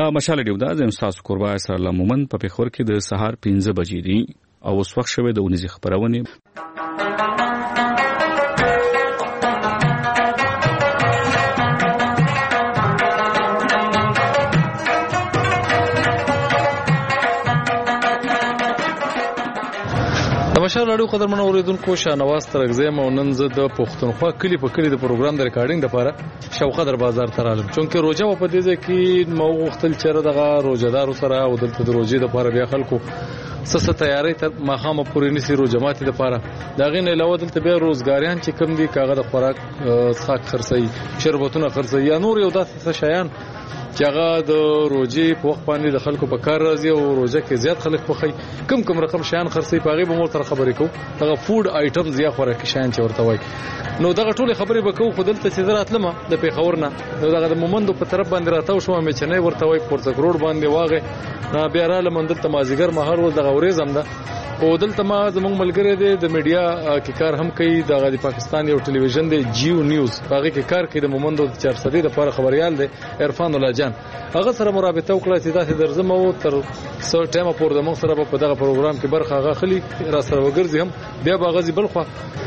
مشال ډیو دا زم تاسو قربا سره لمومن په پیښور کې د سهار 15 بجې دي او اوس وخت شوه د ونیزي خبرونه. مشال راډیو قدرمن اوریدونکو شانواز ترغزه مونن زه د پښتونخوا کلی په کلی د پروګرام د ریکارډینګ لپاره شوقدر بازار ته رالم چونکه روزه په دې ځکه کې مو وختل چیرې دغه روزدارو سره او دلته د روزي د لپاره بیا خلکو سسه تیاری تر ماخامه پورې نسی رو جماعتي د لپاره داغې نه علاوه دلته بیا روزګاریان چې کم دي کاغه د خوراک څاک خرڅي شربتونه خرڅي یا نور یو داسې شیان چې هغه د روزي په وخت باندې د خلکو په کار راځي او روزه کې زیات خلک پخې کم رقم شیان خرڅي پاغي به مور تر خبرې کو دغه فود آیټمز یا خوراکي شیان چې ورته وای نو دغه ټول خبرې به کو خودلته چې زراتلمه د پیښور نه نو دغه د مومندو په طرف باندې راتاو شو مې چې نه ورته وای پورڅ کروڑ باندې واغې بیا را لمندل ته مازیګر مهار ول دغه ورېزم ده او دلته ما زموږ ملګری دی د میډیا کې کار هم کوي د پاکستان یو ټلویزیون دی جیو نیوز هغه کې کار کوي د مومندو 400 د لپاره خبريال دی عرفان الله جان هغه سره مرابطه وکړه چې داسې درځم او تر څو ټیمه پور د موږ سره په دغه پروګرام کې برخه هغه خلی را سره وګرځي هم بیا باغزي بلخوا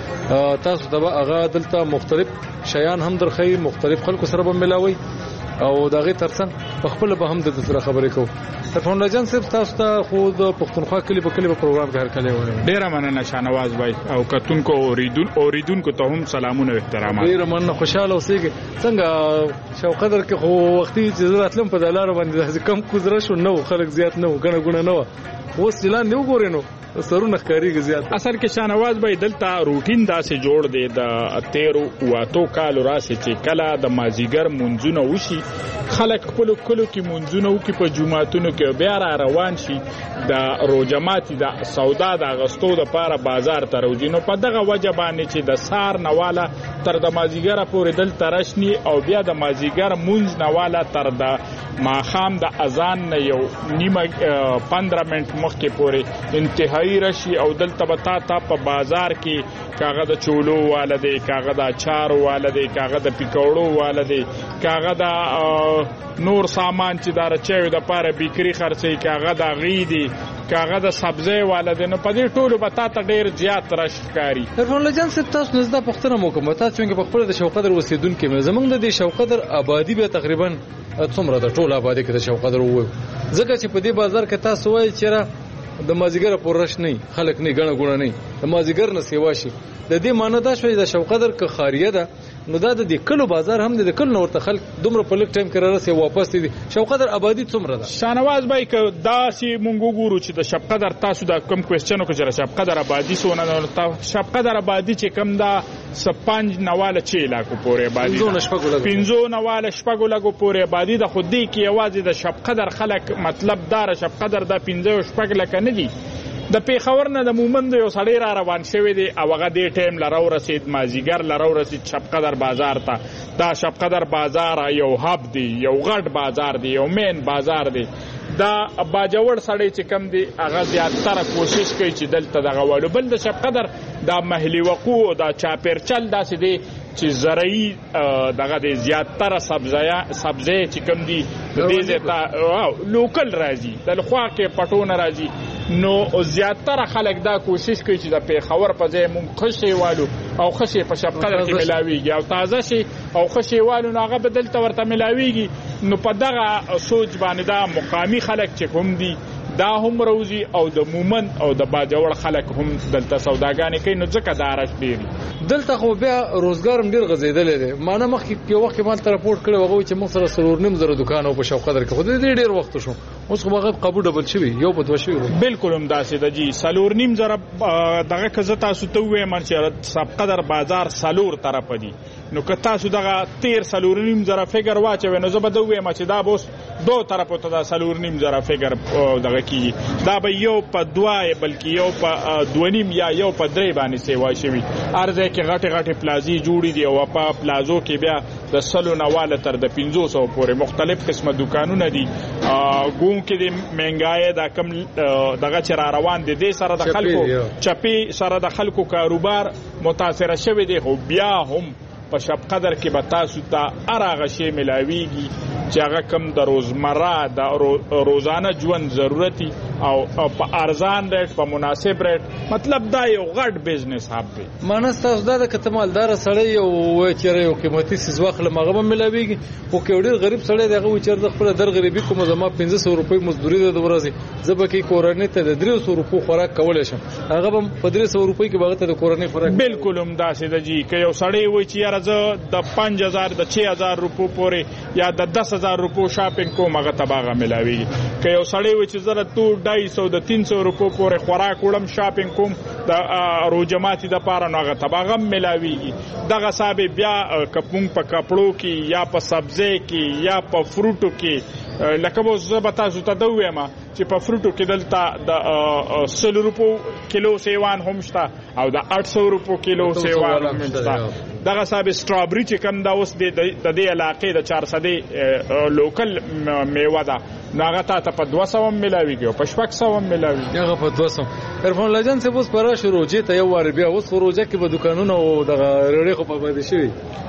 تاسو ته هغه دلته مختلف شیان هم درخې مختلف خلکو سره به ملاوي او دغه ترڅنګ په خپل به هم د سره خبرې کوو عرفان الله جان صاحب تاسو ته خو د پښتونخوا کلی په کلی په پروګرام کې هر کله وایي ډیر مننه شانواز بھائی او کتونکو اوریدونکو ته هم سلامونه او احترامات ډیر مننه خوشاله اوسئ څنګه شوقدر کې خو وختي چې زراتلم په دلار باندې کم کوزره شو نو خلک زیات نو غنه غونه نو اوس چلان نه وګورینو سرونه خاريږي زیات اصل کې شانواز بھائی دلته روټین داسې جوړ دی د 13 واتو کال راسي چې کله د مازیګر منځونه وشي خلک خپل کلو کې منځونه وکي په جمعاتونو کې بیا را روان شي د روجماتي د سودا د اغستو د لپاره بازار ته روزي نو په دغه وجه باندې چې د سار نواله تر د مازیګر پورې دل ترشني او بیا د مازیګر منځ نواله تر د ماخام د اذان نه یو نیمه 15 منټ مخکې پورې انتهایی رشي او دلته بتا تا په بازار کې کاغه د چولو والده کاغه د اچارو والده کاغه د پکوړو والده کاغه د نور سامان چې دار چوي د پاره بیکری خرڅي کاغه د غیدي کاغه د سبزی والده نو په دې ټولو بتا ته ډیر زیات رشکاری عرفان الله جان صاحب تاسو نزد پختنه موکم تاسو څنګه په خپل د شوقدر وسیدونکو زمونږ د شوقدر آبادی به تقریبا څومره د ټول آبادی کې د شوقدر وو ځکه چې په دې بازار کې تاسو وایي چې د مازیګر پورش نه خلک نه غنه غونه نه د مازیګر نه سیوا شي د دې معنی دا شوی د شوقدر ک خاریه ده نو دا د کلو بازار هم د کلو نور ته خلک دومره په لک ټایم کې راځي واپس دي شوقدر آبادی څومره ده شانواز بھائی ک داسې مونږ ګورو چې د شپقدر تاسو دا کم کوېسچنو کې چې شپقدر آبادی سونه نه شپقدر آبادی چې کم دا سپنج نواله چې علاقو پورې آبادی 15 نواله شپګو لګو پورې آبادی د خودی کې आवाज د شپقدر خلک مطلب دار شپقدر د 15 شپګ لکه نه دي د پیښور نه د مومند یو سړی را روان شوی دی او هغه دې ټیم لراو رسید مازیګر لراو رسید شپقدر بازار ته دا شپقدر بازار یو هب دی یو غټ بازار دی یو مین بازار دی دا باجوړ سړی چې کم دی هغه زیاتره کوشش کوي چې دلته دغه وړو بل د شپقدر دا محلي وقوع دا چاپیرچل داسې دی چې زرعي دغه د زیاتره سبزی چې کم دي د دې ته لوکل راځي د لخوا کې پټونه راځي نو زیاتره خلک دا کوشش کوي چې د پیښور په ځای مونږ خشي والو او خشي په شپقدر کې ملاويږي او تازه شي او خشي والو نو هغه بدلته ورته ملاويږي نو په دغه سوچ باندې دا مقامی خلک چې کوم دي دا هم روزي او د مومن او د باجوړ خلک هم دلته سوداګانې کوي نو ځکه دارش ډیری دلته خو بیا روزګارم ډیر غزیدل دي مانه مخکې یو وخت مال ته راپورټ کړو هغه چې موږ سره سرور نیم زره دکان او په شوقدر کې خو دې ډیر وخت شو اوس خو هغه قبول ډبل شوی یو په دوه شوی بالکل هم داسې د جی سلور نیم زره دغه کزه تاسو ته وې منچې شپقدر بازار سلور طرف دی نو که تاسو دغه 13 سلور نیم زره فګر واچوي نو زه به دوی ما چې دا بوس دو طرفو ته دا سلور نیم زره فګر دغه کی دا به یو په دوه بلکې یو په دونیم یا یو په درې باندې سیوا شوی ارزه کې غټه پلازي جوړې دي او په پلازو کې بیا د سلو نواله تر د 500 پورې مختلف قسمه دکانونه دي ګون کې د منګای دا کم دغه چر روان دي د سره د خلکو چپی سره د خلکو کاروبار متاثر شوی دی خو بیا هم په شپقدر کې به تاسو ته ارغه شی ملاويږي چې هغه کم د روزمره د روزانه ژوند ضرورتي او په ارزان ریټ په مناسب ریټ مطلب دا یو غټ بزنس هاب دی. معنی تاسو دا د کتمالدار سړی یو چیرې یو قیمتي سیز واخله مغه به ملاويږي او کې ډېر غریب سړی دغه چیرې د خپل در غریبي کوم زما 1500 روپۍ مزدوري د ورځې زبکه کورنۍ ته د 300 روپو خوراک کولای شم هغه به په 300 روپۍ کې باغ ته د کورنۍ خوراک بالکل هم داسې د جی که یو سړی وای چې یاره زه د 5000 د 6000 روپو پورې یا د 10000 روپو شاپینګ کوم هغه تباغه ملاويږي. که یو سړی وای چې زره 250 د 300 روپو پورې خوراک وړم شاپینګ کوم د روجماتي د پاره نو هغه تباغه ملاويږي. دغه صاحب بیا کپون په کپړو کې یا په سبزی کې یا په فروټو کې لکه به زبتا زوته دویم چې په فروټو کې دلته د 100 روپو کیلو سیوان هم شته او د 800 روپو کیلو سیوان هم شته. دغه صاحب سټرابری چې کم دا اوس د دې علاقې د 400 لوکل میوه ده ناغه ته په 200 ملاويږي او په 600 ملاويږي. هغه په 200 عرفان لجن څه اوس پر شروع چې ته یو وار بیا اوس روزه کې به دکانونه او دغه رړې خو په باندې شوی.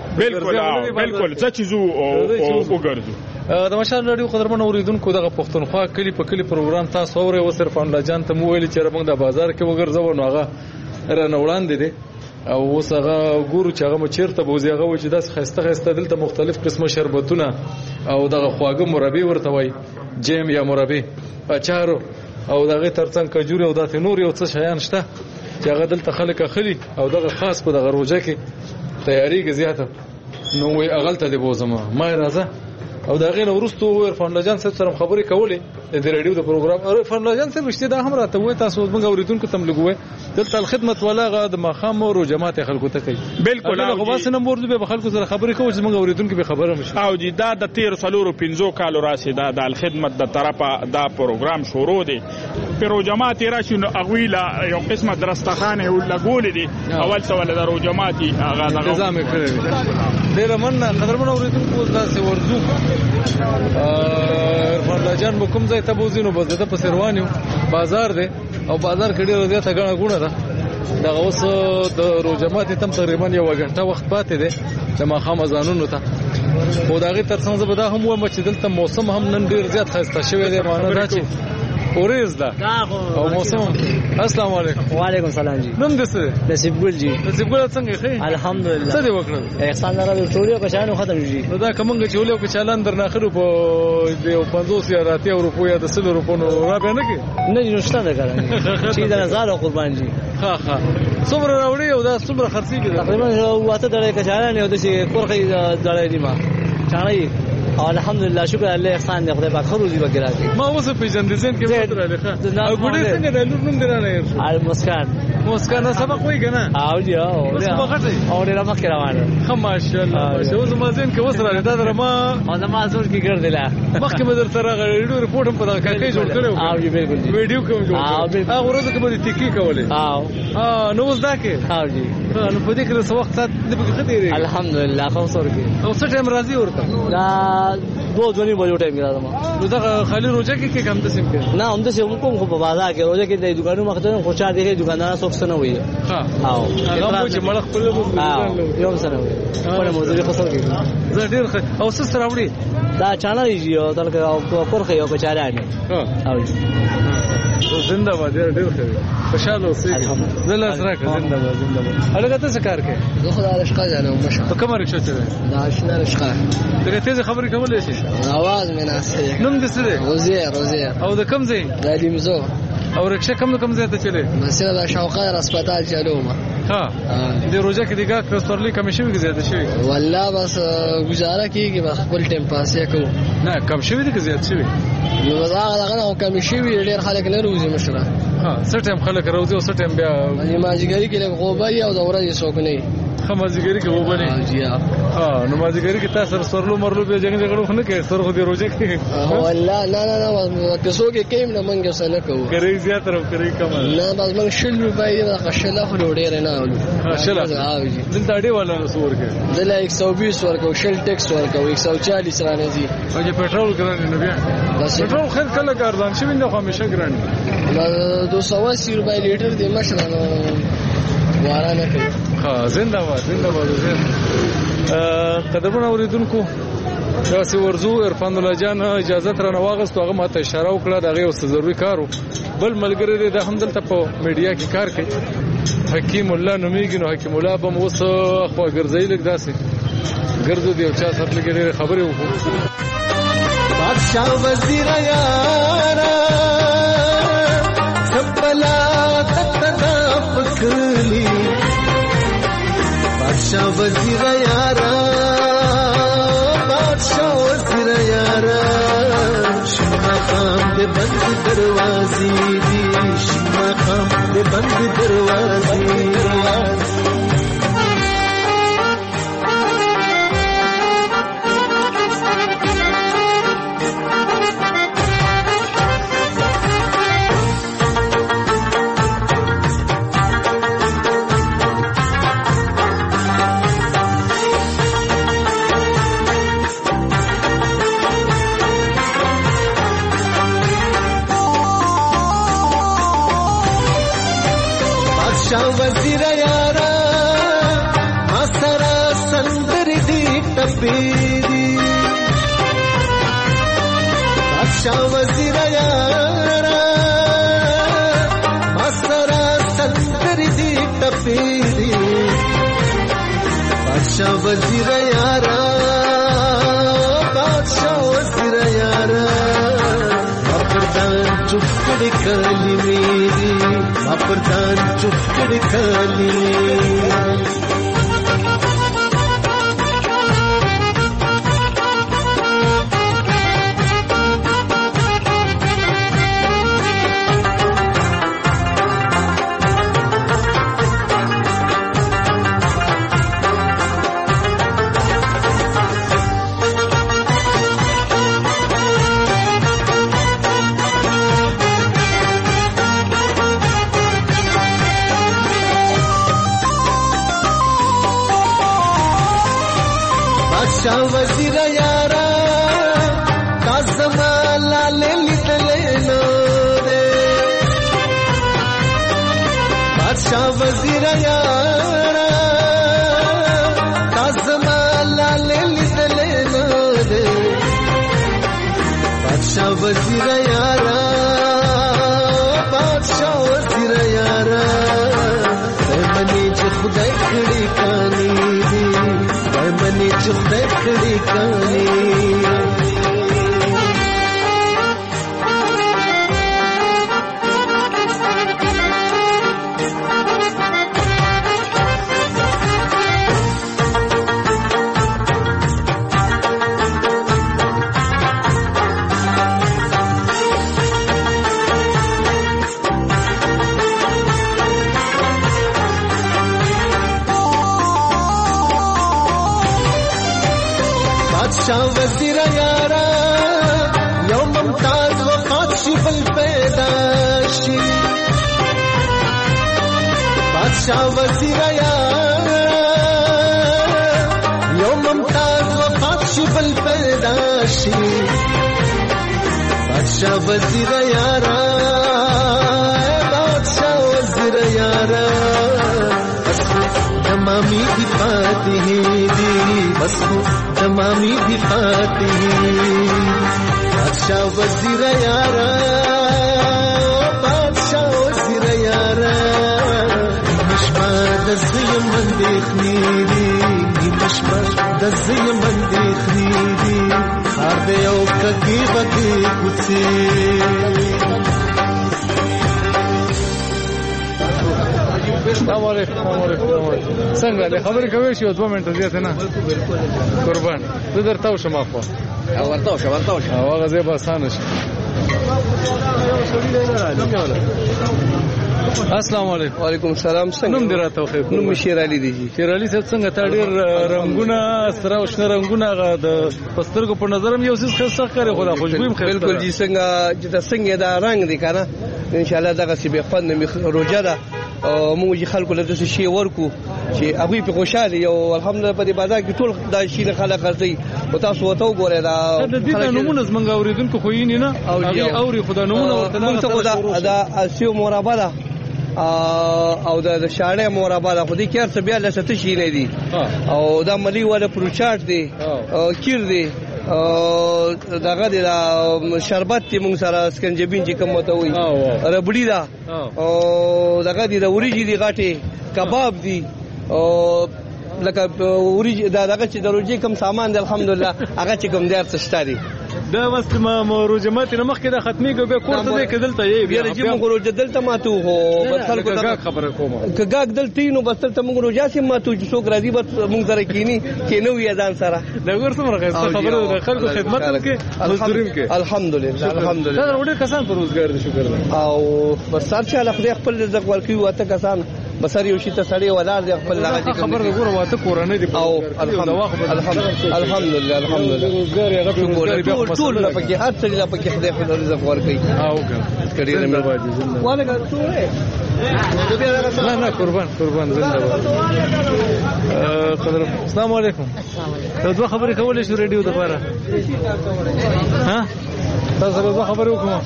بالکل څه چیزو او وګرځو د مشال رادیو قدرمن اوریدونکو دغه پښتونخوا کلی په کلی پروګرام تاسو اورئ او صرف لجن ته مو ویل چې موږ د بازار کې وګرځو نو هغه رانه وړاندې دي او اوس هغه ګورو چې هغه چیرته بوزي هغه و چې داس خسته دلته مختلف قسمه شربتونه او دغه خواږه مربي ورته وای جیم یا مربي اچارو او دغه ترڅنګ کجوري او دغه نور یو څه شیان شته چې هغه دلته خلک اخلي او دغه خاص په دغه روزه کې تیاری کې زیاته نو وی اغلته دی بوزما ما راځه او دا غیر ورستو عرفان لجن سره خبرې کولې د رادیو د پروګرام عرفان لجن سره رښتیا دا هم راته وای تاسو موږ اوریدونکو تم لګوي دلته خدمت ولا غا د مخام او جماعت خلکو ته کوي. بالکل هغه واسه نمبر به خلکو سره خبرې کوي چې موږ اوریدونکو به خبره مشي او جی دا د 13 کالو راسي دا د خدمت د طرفه دا پروګرام شروع دی پیرو جماعت راشي نو اغویلا یو قسمه درستخانه ولګول دي اول سوال د جماعتي هغه نظام کړی ډیر مننه قدرمن اوریدونکو تاسو ورزو عرفان لجن کوم ځای ته بوزینو بس د په سروانیو بازار دی او بازار کې ډیره زیاته غاڼه غونه ده دغه اوس د روجمات تم تقریبا یو غنټه وخت پاتې دی د ماخام ازانونو ته خو دغه ترڅنګ زه به دا هم وایم چې دلته موسم هم نن ډیر زیات خسته شوی دی معنی دا چې اوریز ده او موسم. السلام علیکم. وعلیکم السلام جی. نوم دې څه؟ نصیب ګل جی. نصیب ګل څنګه ښه؟ الحمدلله. څه دې وکړل؟ احسان لرا ټولو په شانو ختم جی. نو دا کومنګ چې ولې په چالان در ناخرو په 50 یا 80 روپو یا 100 روپو نو را به نه کې نه نشته نه کړم چې دا زار قربان جی. ها څومره راوړي او دا څومره خرڅي کې تقریبا واته درې کچالان یو د شي کورخي درې دی ما چانه الحمدلله شکر الله احسان دې خدای پاک خروجي وکړي. ما اوس په جندزین کې متر علي ښه او ګډه څنګه د لور نوم درانه ال مسکان سبق وای کنه او دی او دې را مخکې روانه خو ماشاءالله شو زما زین کې وسره دا درما ما زور کې ګرځلا مخکې مدر سره غړډو رپورټ هم په دا کې جوړ کړو او جی بالکل ویډیو کوم جوړ هغه ورځ کې به ټیکی کولې نو اوس دا کې او جی نو په دې کې څه وخت دې په کې دی الحمدلله خو سره کې او څه ټایم راځي ورته دا 2 بجو ټایم راځم نو دا خالی روزه کې کوم تاسو کې نه هم د څه کوم خو په بازار کې روزه کې د دکانونو مخته خو چا دغه دکاندار څوک څه نه وي ها او هغه چې مړ خپل یو څه نه وي په موضوع کې خسر کې زه ډیر او څه سره وړي دا چانه دی او تلک او کورخه یو کچاره نه او زنده باد ډیر ښه خوشاله اوسې زله سره زنده باد هغه ته څه کار کوي زه خدای رشقه جانم مشه په کومه رښتیا ده دا آشنا رشقه دغه تیز خبرې کولای شي आवाज مې ناسه نوم دې څه دی روزه او د کوم ځای د لیمزو او رکشه کوم ځای ته چلے مسله د شوقه هسپتال چلو ما ها د روزه کې دیګه کستورلی کم شوی کې زیات شوی والله بس گزاره کیږي بس خپل ټیم پاسې کوو نه کم شوی دی که زیات شوی نو هغه کم شوی ډیر خلک نه روزي مشره ها څه ټیم خلک روزي او څه ټیم بیا ماجګری کې له غوبای او د ورځې څوک نه خمازګری کې وبني جی ها نو ماجګری کې تاسو سرلو مرلو به جنګ جګړو نه کوي سر خو دې روزه کې والله نه کسو کې کېم نه منګه سره کوو کوي زیات او کوي کم نه بس موږ شل روپۍ د خشله خو ډېر نه اولو شل دلته ډېر ولا نو سور کې دله 120 ورکو شل ټیکس ورکو 140 رانه دي او چې پټرول ګران نه بیا بس پټرول خیر کله ګردان شي نه خو همیشه ګران 280 روپۍ لیټر دی مشره واره نه کوي زنده باد قدرمن اوریدونکو داسې ورځو عرفان الله جان اجازه ترانه واغستو هغه ماته اشاره وکړه د هغې یو څه ضروري کار و بل ملګری دی دا هم دلته په میډیا کې کار کوي حکیم الله نومیږي نو حکیم الله به م اوس خوا ګرځوي لږ داسې ګرځو د یو چا سره لږې ډېرې خبرې وکړو بادشاه وزیر یاره سبلا تتنا پکلی بادشاه وزیر یاره بادشاه وزیر یاره شما خام دے بند دروازی دی شما خام دے بند دروازی وزیر یارا مسرا سندر دی ٹپیری بادشاہ وزیر یارا مسرا سندر دی ٹپیری بادشاہ وزیر یارا بادشاہ وزیر یارا پردان چکڑ کالی میری پردان چکڑ کالی وزیر یارا کازما لالے لتلے نورے بادشاہ وزیر یارا کازما لالے لتلے نورے بادشاہ وزیر یارا بادشاہ وزیر یارا منی جو خدای کھڑی کانی دی منی جو خدای کھڑی کانی بادشاہ وزیر یارا یوم ممتاز وفات شبل پیداشی بادشاہ وزیر یارا یوم ممتاز وفات شبل پیداشی بادشاہ وزیر یارا بادشاہ وزیر یارا تمامی بھی فاتح دی بس تمامی بھی فاتح بادشاہ وزیر یارا بادشاہ وزیر یارا مشبہ دزی من دیکھنی دی مشبہ دزی من دیکھنی دی خار دے او کگی بگی کچھ السلام علیکم څنګه له خبرې کوي شو 2 منټه زیات نه قربان زه درته وشم اخو ورته هغه زه به اسانه شي السلام علیکم وعلیکم السلام څنګه نوم دې راته وخی نوم شیر علي دی شیر علي صاحب څنګه تا ډېر رنگونه سره او شنه رنگونه د پسترګو په نظرم یو څه خاصه کاری خو دا خوشبو هم خیر بالکل جی څنګه دا رنگ دی کنه ان شاء الله دغه سی به خوند روجه ده او موږ خلکو له څه شی ورکو چې هغه په خوشاله یو الحمدلله په دې بازار کې ټول دا شی خلک راځي او تاسو وته وګورئ دا د دې نمونه زمونږ اوریدونکو خو یې نه او اوري خدای نمونه ورته دا اسیو مرابه ده او د شاړې مرابه ده خو دې کې څه بیا لسته شي نه دي او دا ملي ولا پروچاټ دی کیر دی دغه د شربت چې موږ سره سکنجبین چې کوم ته وي ربړی دا او دغه د وریجې دی غاټي کباب دی او لکه وریجې دغه چې د روجي کوم سامان دی الحمدلله هغه چې کوم دی څه دی دا بس ما روجمات نه مخکې د ختمي ګو به کوړه دې کدلته یې بیا چې موږ روجه دلته ماتو هو بس خلکو ته خبره کومه کګاګ دلته نو بس دلته موږ روجا سي ماتو چې څوک راځي بس موږ سره کینی کینو یې ځان سره دا ګور څومره خبره د خلکو خدمت کې مزدورین کې الحمدلله الحمدلله دا وړي کسان پر روزګار دي شکر او بس سر چې خپل خپل رزق ورکوي واته کسان بسر یو شي ته سړی ولار دی خپل لغه خبر وګوره واته کورنۍ دی او الحمدلله الحمدلله روزګار یې غوښتل ټول پکې هر څه لا پکې خدای خپل رزق ورکوي او کړي نه باجی واله ټوله نه قربان زنده باد السلام علیکم ته دوه خبرې کولې شو ریډیو د پاره ها تاسو دوه خبرې وکړه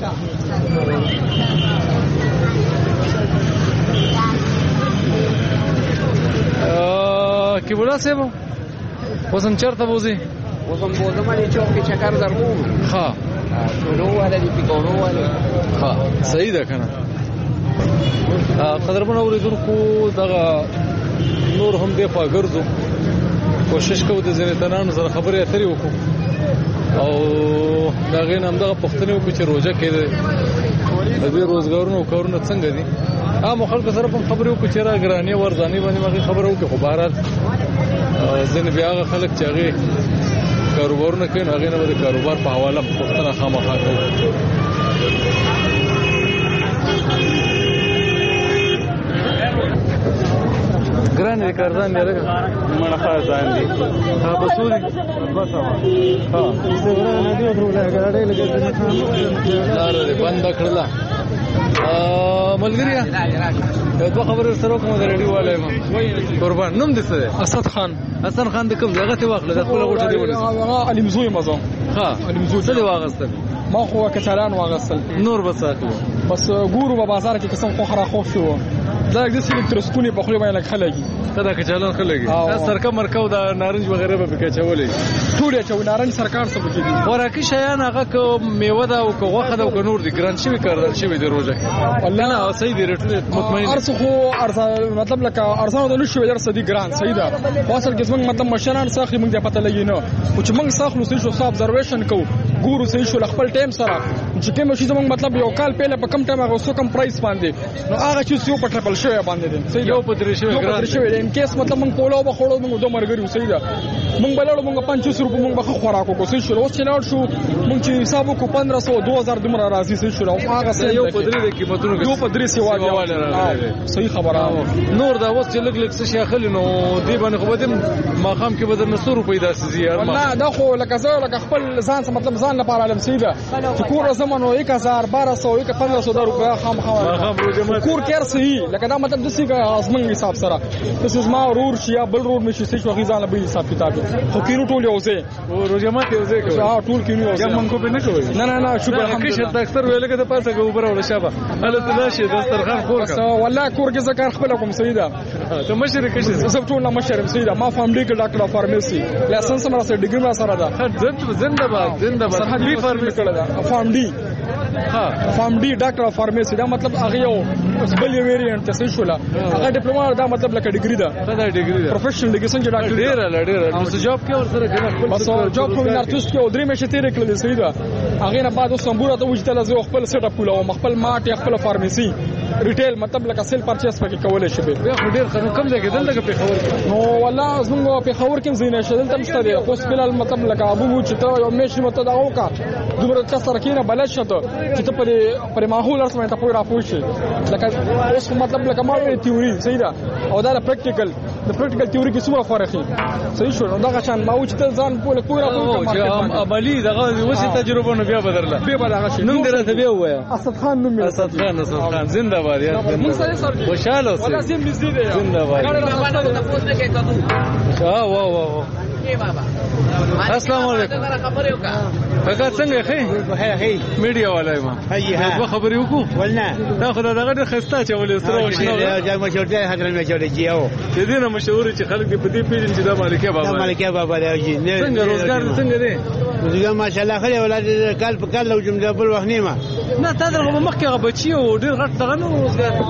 کی بولا سیبو وسم چرته بوزي وسم بوزه باندې چوک کې چکر درمو ها نو ولا دی پکورو ولا ها صحیح ده کنه قدرمن اوریدونکو دغه نور هم دی په ګرځو کوشش کوو د زنیتانانو سره خبرې اترې وکړو او دا غین هم دغه پښتنې وکړو چې روزه کې د دې روزګارونو کارونه څنګه دي عام خلکو سره په خبرو کې چې راګرانی ورځاني باندې مخې خبرو کې خو بهرحال ځنې بیا هغه خلک چې هغه کاروبارونه کوي هغه نه د کاروبار په حواله پښتنه خامخا کوي ګران دي کارزان دی لګا مړه خزان دي ها بسوري بس ها څنګه نه دی ورته غاړې لګې لار دې بند کړلا ملګریا دوه خبرې سره کوم د ریډیو والے ما قربان نوم دې څه اسد خان د کوم ځای ته واخله د خپل غوټه دی ولې علي مزوي مزو ها علي مزوي څه واغستل ما خو کچالان واغستل نور بساته بس ګورو په بازار کې قسم خو خرا خو شو دا د سې ترسکونی په خو باندې خلګي کدا کچالان خلګي سرکه مرکو دا نارنج وغیرہ به کچولې ټول چې نارنج سرکار څه بکی دي خوراکي شیان هغه کو میوه دا او غوخه دا او نور دي ګران شوی کاردل شوی دی روزه والله نه صحیح دی رټل مطمئن ارس خو مطلب لکه ارسانو د نشو ور صدی ګران صحیح ده واصل کې څنګه مطلب مشران ساخي موږ ته پته لګی نه او چې موږ ساخلو سې شو ابزرویشن کو ګورو سې شو خپل ټیم سره چې کوم شي زموږ مطلب یو کال پهله په کم ټیم هغه سو کم پرایس باندې نو هغه چې یو په ټرپل شوی باندې دي صحیح یو په درې شوی ګران شوی ان کیس مطلب موږ پولو به خورو موږ دوه مرګري صحیح ده موږ بلړو موږ 500 روپے موږ به خوراکو کو صحیح شو اوس چې لاړ شو موږ چې حساب کو 1500 2000 دومره راځي صحیح شو هغه صحیح یو په درې قیمتونو یو په درې سیواله صحیح خبره نور دا اوس چې لګ څه شاخلی نو دی باندې خو بدم ماقام کې بدر نصور پیدا سي یار والله دا خو لکه زه لکه خپل ځان څه مطلب ځان لپاره علم صحیح ده چې کور زمونو 1000 1200 1500 روپیا خامخا کور کې صحیح لکه دا مطلب د سیګه ازمن حساب سره پس ما رور شیا بل رور مشي څه شو غیزان به حساب کتاب خو کینو ټول یو ځای او روزمات یو ځای کوي ټول کینو یو ځای من کو به نه کوي نه شکر الحمدلله کې اکثر ویل کې د پاسه ګوبره ولا شابه الله تعالی شه دسترخوان خور کا والله کور کې ذکر خپل کوم صحیح ده ته مشر کې شه سب ټول مشر صحیح ده ما فاملی کې ډاکټر فارماسي لایسنس سره سره ډیګری ما سره ده زنده باد بي فارماسي کړه ده فارم ډي ډاکټر فارماسي دا مطلب هغه یو بل ویریانت څه شو لا هغه ډیپلوما دا مطلب لکه ډیګری ده پروفیشنل ډیګری څنګه ډاکټر ډیر نو جاب کې ور سره کنه بس جاب کوم نارتوس کې او درې مشه تیر کړل صحیح ده هغه نه بعد سمبوره ته وځتل زه خپل سیټ اپ کوله او خپل مارټ خپل فارماسي ریټیل مطلب لکه سیل پرچیز پکې کولای شي به ډیر خنو کم ځای کې دلته په خبر نو والله زموږ په خبر کې زینې شدل تم ستاره اوس بلال مطلب لکه ابو چې ته یو میشن مت دا وکا دومره څه سره کینه بلد شته چې ته پر ماحول سره ته پوره پوښي لکه اوس مطلب لکه ما تیوري صحیح ده او دا پریکټیکل تیوري کې څومره فرق دی صحیح شو دا غشان ما چې ته ځان پوره پوره عملی دغه وسه تجربه نو بیا بدرله نوم درته بیا وایا اسد خان نوم اسد خان زنده باد یار خوشاله اوسه ولا سیم نږدې دی زنده باد واه السلام علیکم کاکا څنګه ښه میډیا والای ما هي خبرې وکړو ولنه دا خدای دغه خسته چولې سره وښنو دا مشهور دی حضرت مشهور جیو د دې نه مشهور چې خلک دې په دې پیژن چې دا مالکیه بابا دی څنګه روزګار څنګه دی زه ماشاءالله خلې ولادت کال په کال لو جمله بل وخت نیمه نه تا درغه مخکې هغه بچي او ډېر غټ دغه نو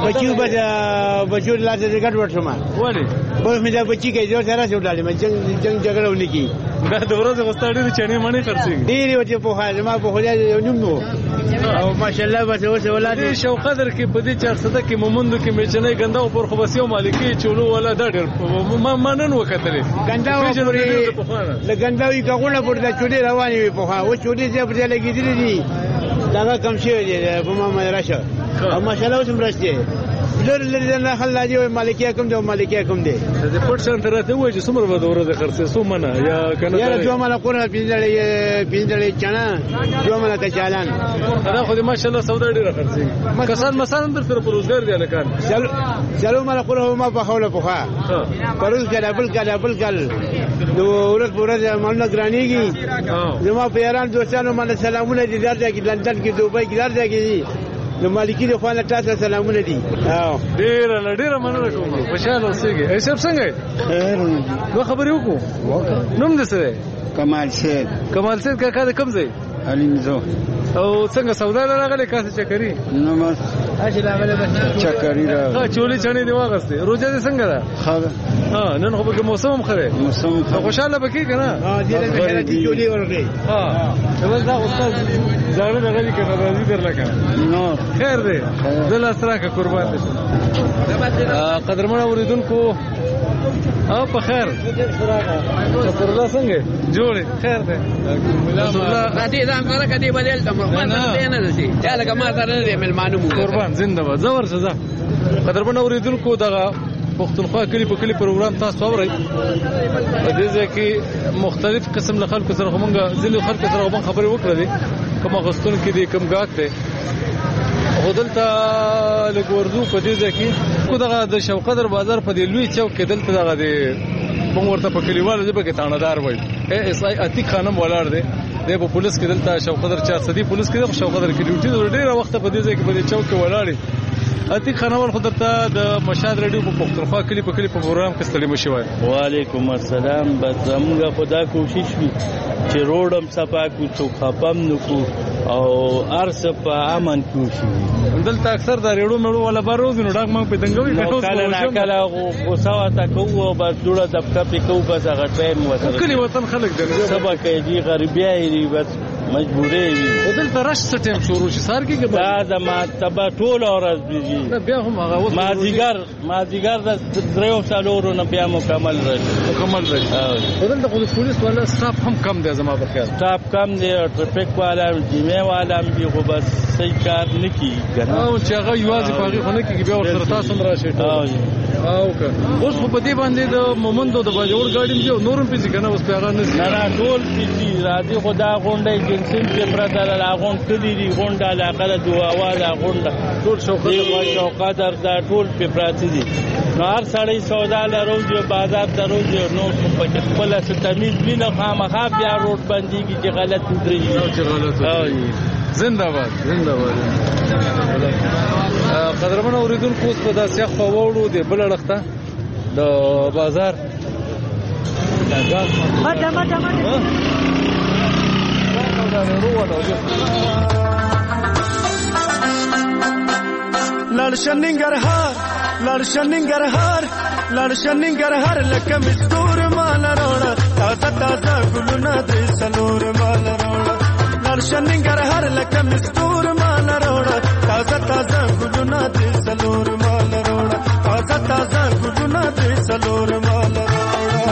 بچو لاته ګډ ورته ولې بس مې دا بچي کې جوړ سره جوړاله مې جنگ جګړه ونی کی دا د ورځې غوستاړي چنې مانی خرڅي ډېری وته په حال ما په خدای یو نوم او ماشاءالله بس اوس ولادت شو قدر کې په دې 400 کې مومندو کې میچنې ګندا او پر خو بس یو مالکی چولو ولا دا ډېر ما نن وکتلې ګندا له ګنداوي کغونه پر د چولې روانې وي په خوا او چولې دې پر لګېدلې دي دا کم شي دی په ما مدرسه او ماشاءالله اوس مرسته لر نه خل لاجی مالکیه کوم دی مالکیه کوم دی د پټ شان ترته وای چې څومره به دوره د خرڅه سومنه یا کنه یا جو مال قرآن پیندلې چنا جو مال کچالان دا خو دې ماشاءالله سودا ډیره خرڅي کسان مثلا در سره پروزګار دی لکان چلو مال قرآن ما په خوله پوخا پروز کړه بل نو ورځ ورځ مال نگرانیږي زما په ایران دوستانو باندې سلامونه دي درځي کې لندن کې دوبۍ کې درځي نو مالکی د خوانه تاسو سلامونه دي ډیر مننه کوم خوشاله اوسئ ای صاحب څنګه خیر نو خبرې وکړو نوم دې څه کمال سید کاکا د کوم ځای علمزو او څنګه سودا راغله کاسه چکري نو ما اجل راغله چکري راغله چولې چنې دی واغسته روزه دې څنګه ده ها نن خو به موسم خره خوشاله بکی کنه دې دې چولې ورغی دا استاد زړه دغه کې راځي درلکه نو خیر دی دل سره کا قربان دي قدرمن اوریدونکو او په خیر شکر الله څنګه جوړه خیر ده ما دې ځان سره کدي بدل تم ما نه دي چاله کما سره دې ملمانو قربان زنده باد زور سزا قدرمن اوریدونکو دغه پښتونخوا کلی په کلی پروګرام تاسو اورئ په دې ځکه مختلف قسم له خلکو سره موږ ځینې خلکو سره موږ خبرې وکړې دي کوم غستون کې دي کوم غاک دي هودلته لګورځو په دې ځکه کو دغه د شوقدر بازار په دې لوی چوک کې دلته دغه دي موږ ورته په کلیوالو ځبه کې تانادار وای اس ای اتی خانم ولاړ دي د پولیس کې دلته شوقدر 400 پولیس کې شوقدر کې ډیوټي ډیره وخت په دې ځکه په دې چوک کې ولاړ اتی خانوال خو درته د مشاد ریډیو په پښتونخوا کلی په کلی په پروګرام کې ستړي مشي وای وعلیکم السلام بس زموږ خدا کوشش وی چې روډم صفا کو تو خپم نکو او ارس په امن کوشي دلته اکثر دا ریډیو مړو ولا باروز نو ډاک مونږ په دنګوي کټو کله نه کله غوسه تا کوو بس جوړه دبکه په کوو بس هغه ټایم وته کلی وطن خلک دغه سبا کوي دی غریبي دی بس مجبورې وي دلته رش ټیم شروع شي سار کې دا زما تبا ټول اورز بيجي بیا هم هغه مازیګر د دریو سالورو نه بیا مکمل راځي دلته خو پولیس ولا سټاف هم کم دی زما په خیال سټاف کم دی ټریفیک والا جیمه والا دی خو بس صحیح کار نه کوي کنه او چې هغه یوازې پاږي خو نه کوي بیا ورته تاسو هم راشي او که اوس خو په دې باندې د مومندو د باجوړ ګاډي دی نورم پیږي کنه اوس په هغه نه ټول پیږي راځي خدا غونډه جنسین په پرته لا غونډه کړي دی غونډه علاقه د دواواله غونډه ټول شوقدر دا ټول په پراته دي نو هر سړی سودا لروځي بازار ته روځي نو په خپل څه تمیز وینه خامخا بیا روډ بنديږي چې غلط درېږي زنده باد قدرمن اوریدونکو اوس په داسې خو وړو دی بل اړخته د بازار لړشننګرهار لکه مستور مال روړه تازه ګلونه درې سلور مال روړه لړشننګرهار لکه مستور مال روړه تازه ګلونه درې سلور مال روړه تازه ګلونه درې سلور مال روړه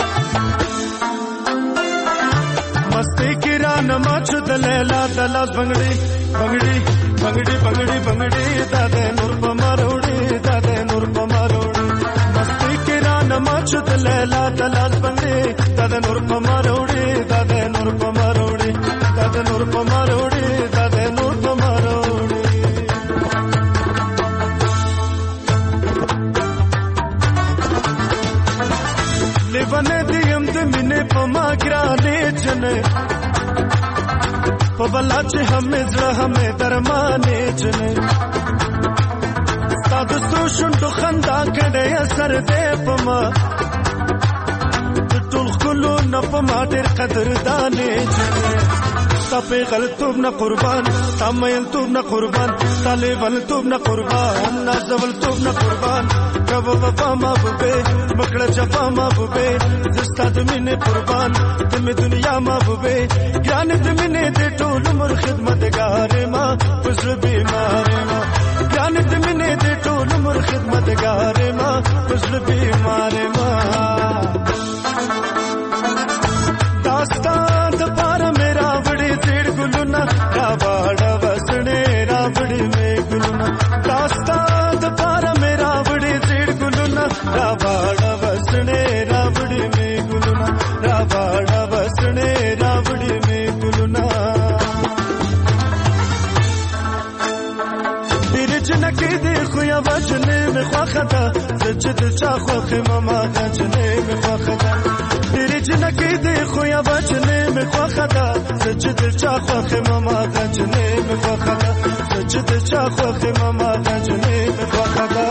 مستی کران ماچ د لیلا د لاس بنگړي دا د نور په ماروړي مستی کران ماچ د لیلا د لاس بنگړي دا د نور په ماروړي لیونه دیم د مینې په ما ګرانې جنې په بلا چې همې زړه همې درمانې جنې ستا د سترو خندا کړې اثر دې په ما د ټول ښکلو نه په ما ډېر قدردانې ستا پیغلتوب نه قربان ستا میلتوب نه قربان ستا لیونتوب نه قربان نازولتوب نه قربان کوه وفا محبوبې مکړه جفا محبوبې زه ستا د مینې قربان ته مې دنیا محبوبې ګرانې د مینې د ټول عمر خدمتګار ما په زړه بیمار ما ګرانې د مینې د ټول عمر خدمتګار ما په زړه بیمار ما داستان د پاره میرا وړي تیر ګلونه راوړه وسړې راوړې مې ګلونه داستان د پاره میرا وړي تیر ګلونه راوړه وسړې راوړې مې ګلونه راوړه وسړې راوړې مې ګلونه ډېر جنکې دې خو یا وجنې مې خوښه ده زه چې د چا خوښې ماما غجنې مې خوښه ده ډېر جنکې دې خو یا وجنې مې خوښه ده زه چې د چا خوښې ماما غجنې مې خوښه ده زه چې د چا خوښې ماما غجنې مې خوښه ده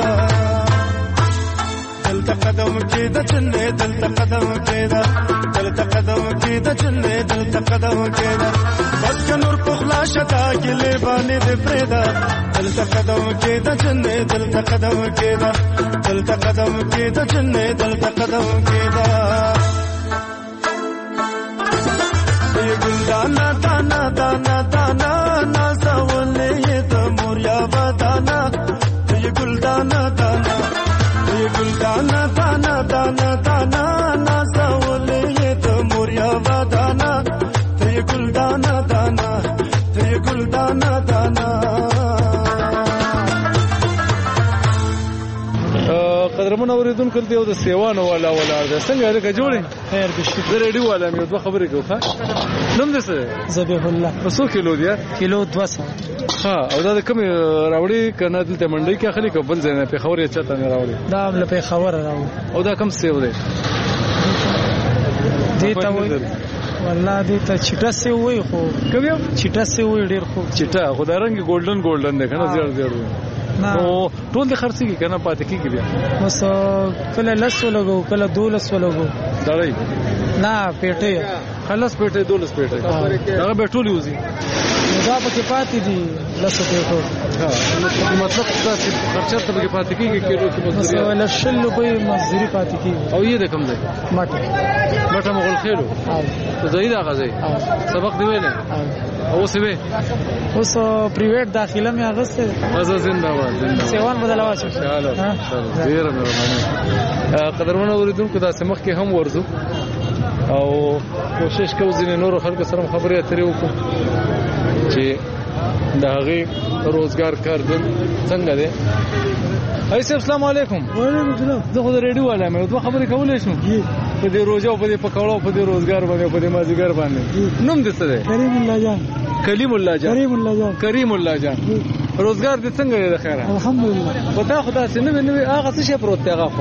دلته قدم کېده جنې دلته قدم کېده دلته قدم کېده جنې دلته قدم کېده بس که نور پخلا شته ګلې باندې دې پرېږده دلته قدم کېده جنې دلته قدم کېده دلته قدم کېده جنې دلته قدم کېده ګلدانا دانا دانا دانا نازولې د موریا ودانا ګلدانا دانا ګلدانا دانا دانا دانا نازولې د موریا ودانا ګلدانا دانا ګلدانا دانا قدرمن اوریدونکو دی د سیوانو والا ولاړ ده څنګه لکه جوړې خیر بشي زه ریډیو والا مې دوه خبرې کوم نوم دې څه ذبیح الله په څو کیلو دی کیلو 200 ها او دا کوم راوړي کنه دلته منډي کې اخلي کو بل ځای نه په خبرې چاته نه راوړي دا له په خبره راوړي او دا کوم سیو دی دې ته وای والله دې ته چټه سی وای خو کوم چټه سی وای ډیر خو چټه خدای رنګ ګولډن دی کنه زیړ وي نو ټول د خرڅي کې کنه پاتې کیږي بیا بس کله لسو لګو کله 12 لګو دړای نه پیټه خلاص پیټه 12 پیټه دا به ټول یوزي دا پکې پاتې دي لسو پیټو ها مطلب دا چې خرچه ته پکې پاتې کیږي کیلو کې مزدوري ولا شل روپۍ مزدوري پاتې کیږي او یې د کم ځای مټه مغل خېلو زید غزي سبق دی ویل او سوي اوس پرایویټ داخله مې اغسته غزا زنده‌باد سیوان بدلوا شو چالو ډیر مهرباني قدرمن اوریدونکو دا سمخ کې هم ورزو او کوشش کوو ځینې نور خلکو سره خبرې اترې وکړو چې دا غي روزګار کاردن څنګه دی ایسه السلام علیکم وعلیکم السلام زه خو د ریډیو والا مې دوه خبرې کولې شم په دې روزه او په دې پکوړو په دې روزګار باندې په دې مازیګر باندې نوم دې څه دی کریم الله جان کلیم الله جان کریم الله جان روزګار دې څنګه دی د خیره الحمدلله پتا خدا سي نه هغه څه پروت دی هغه خو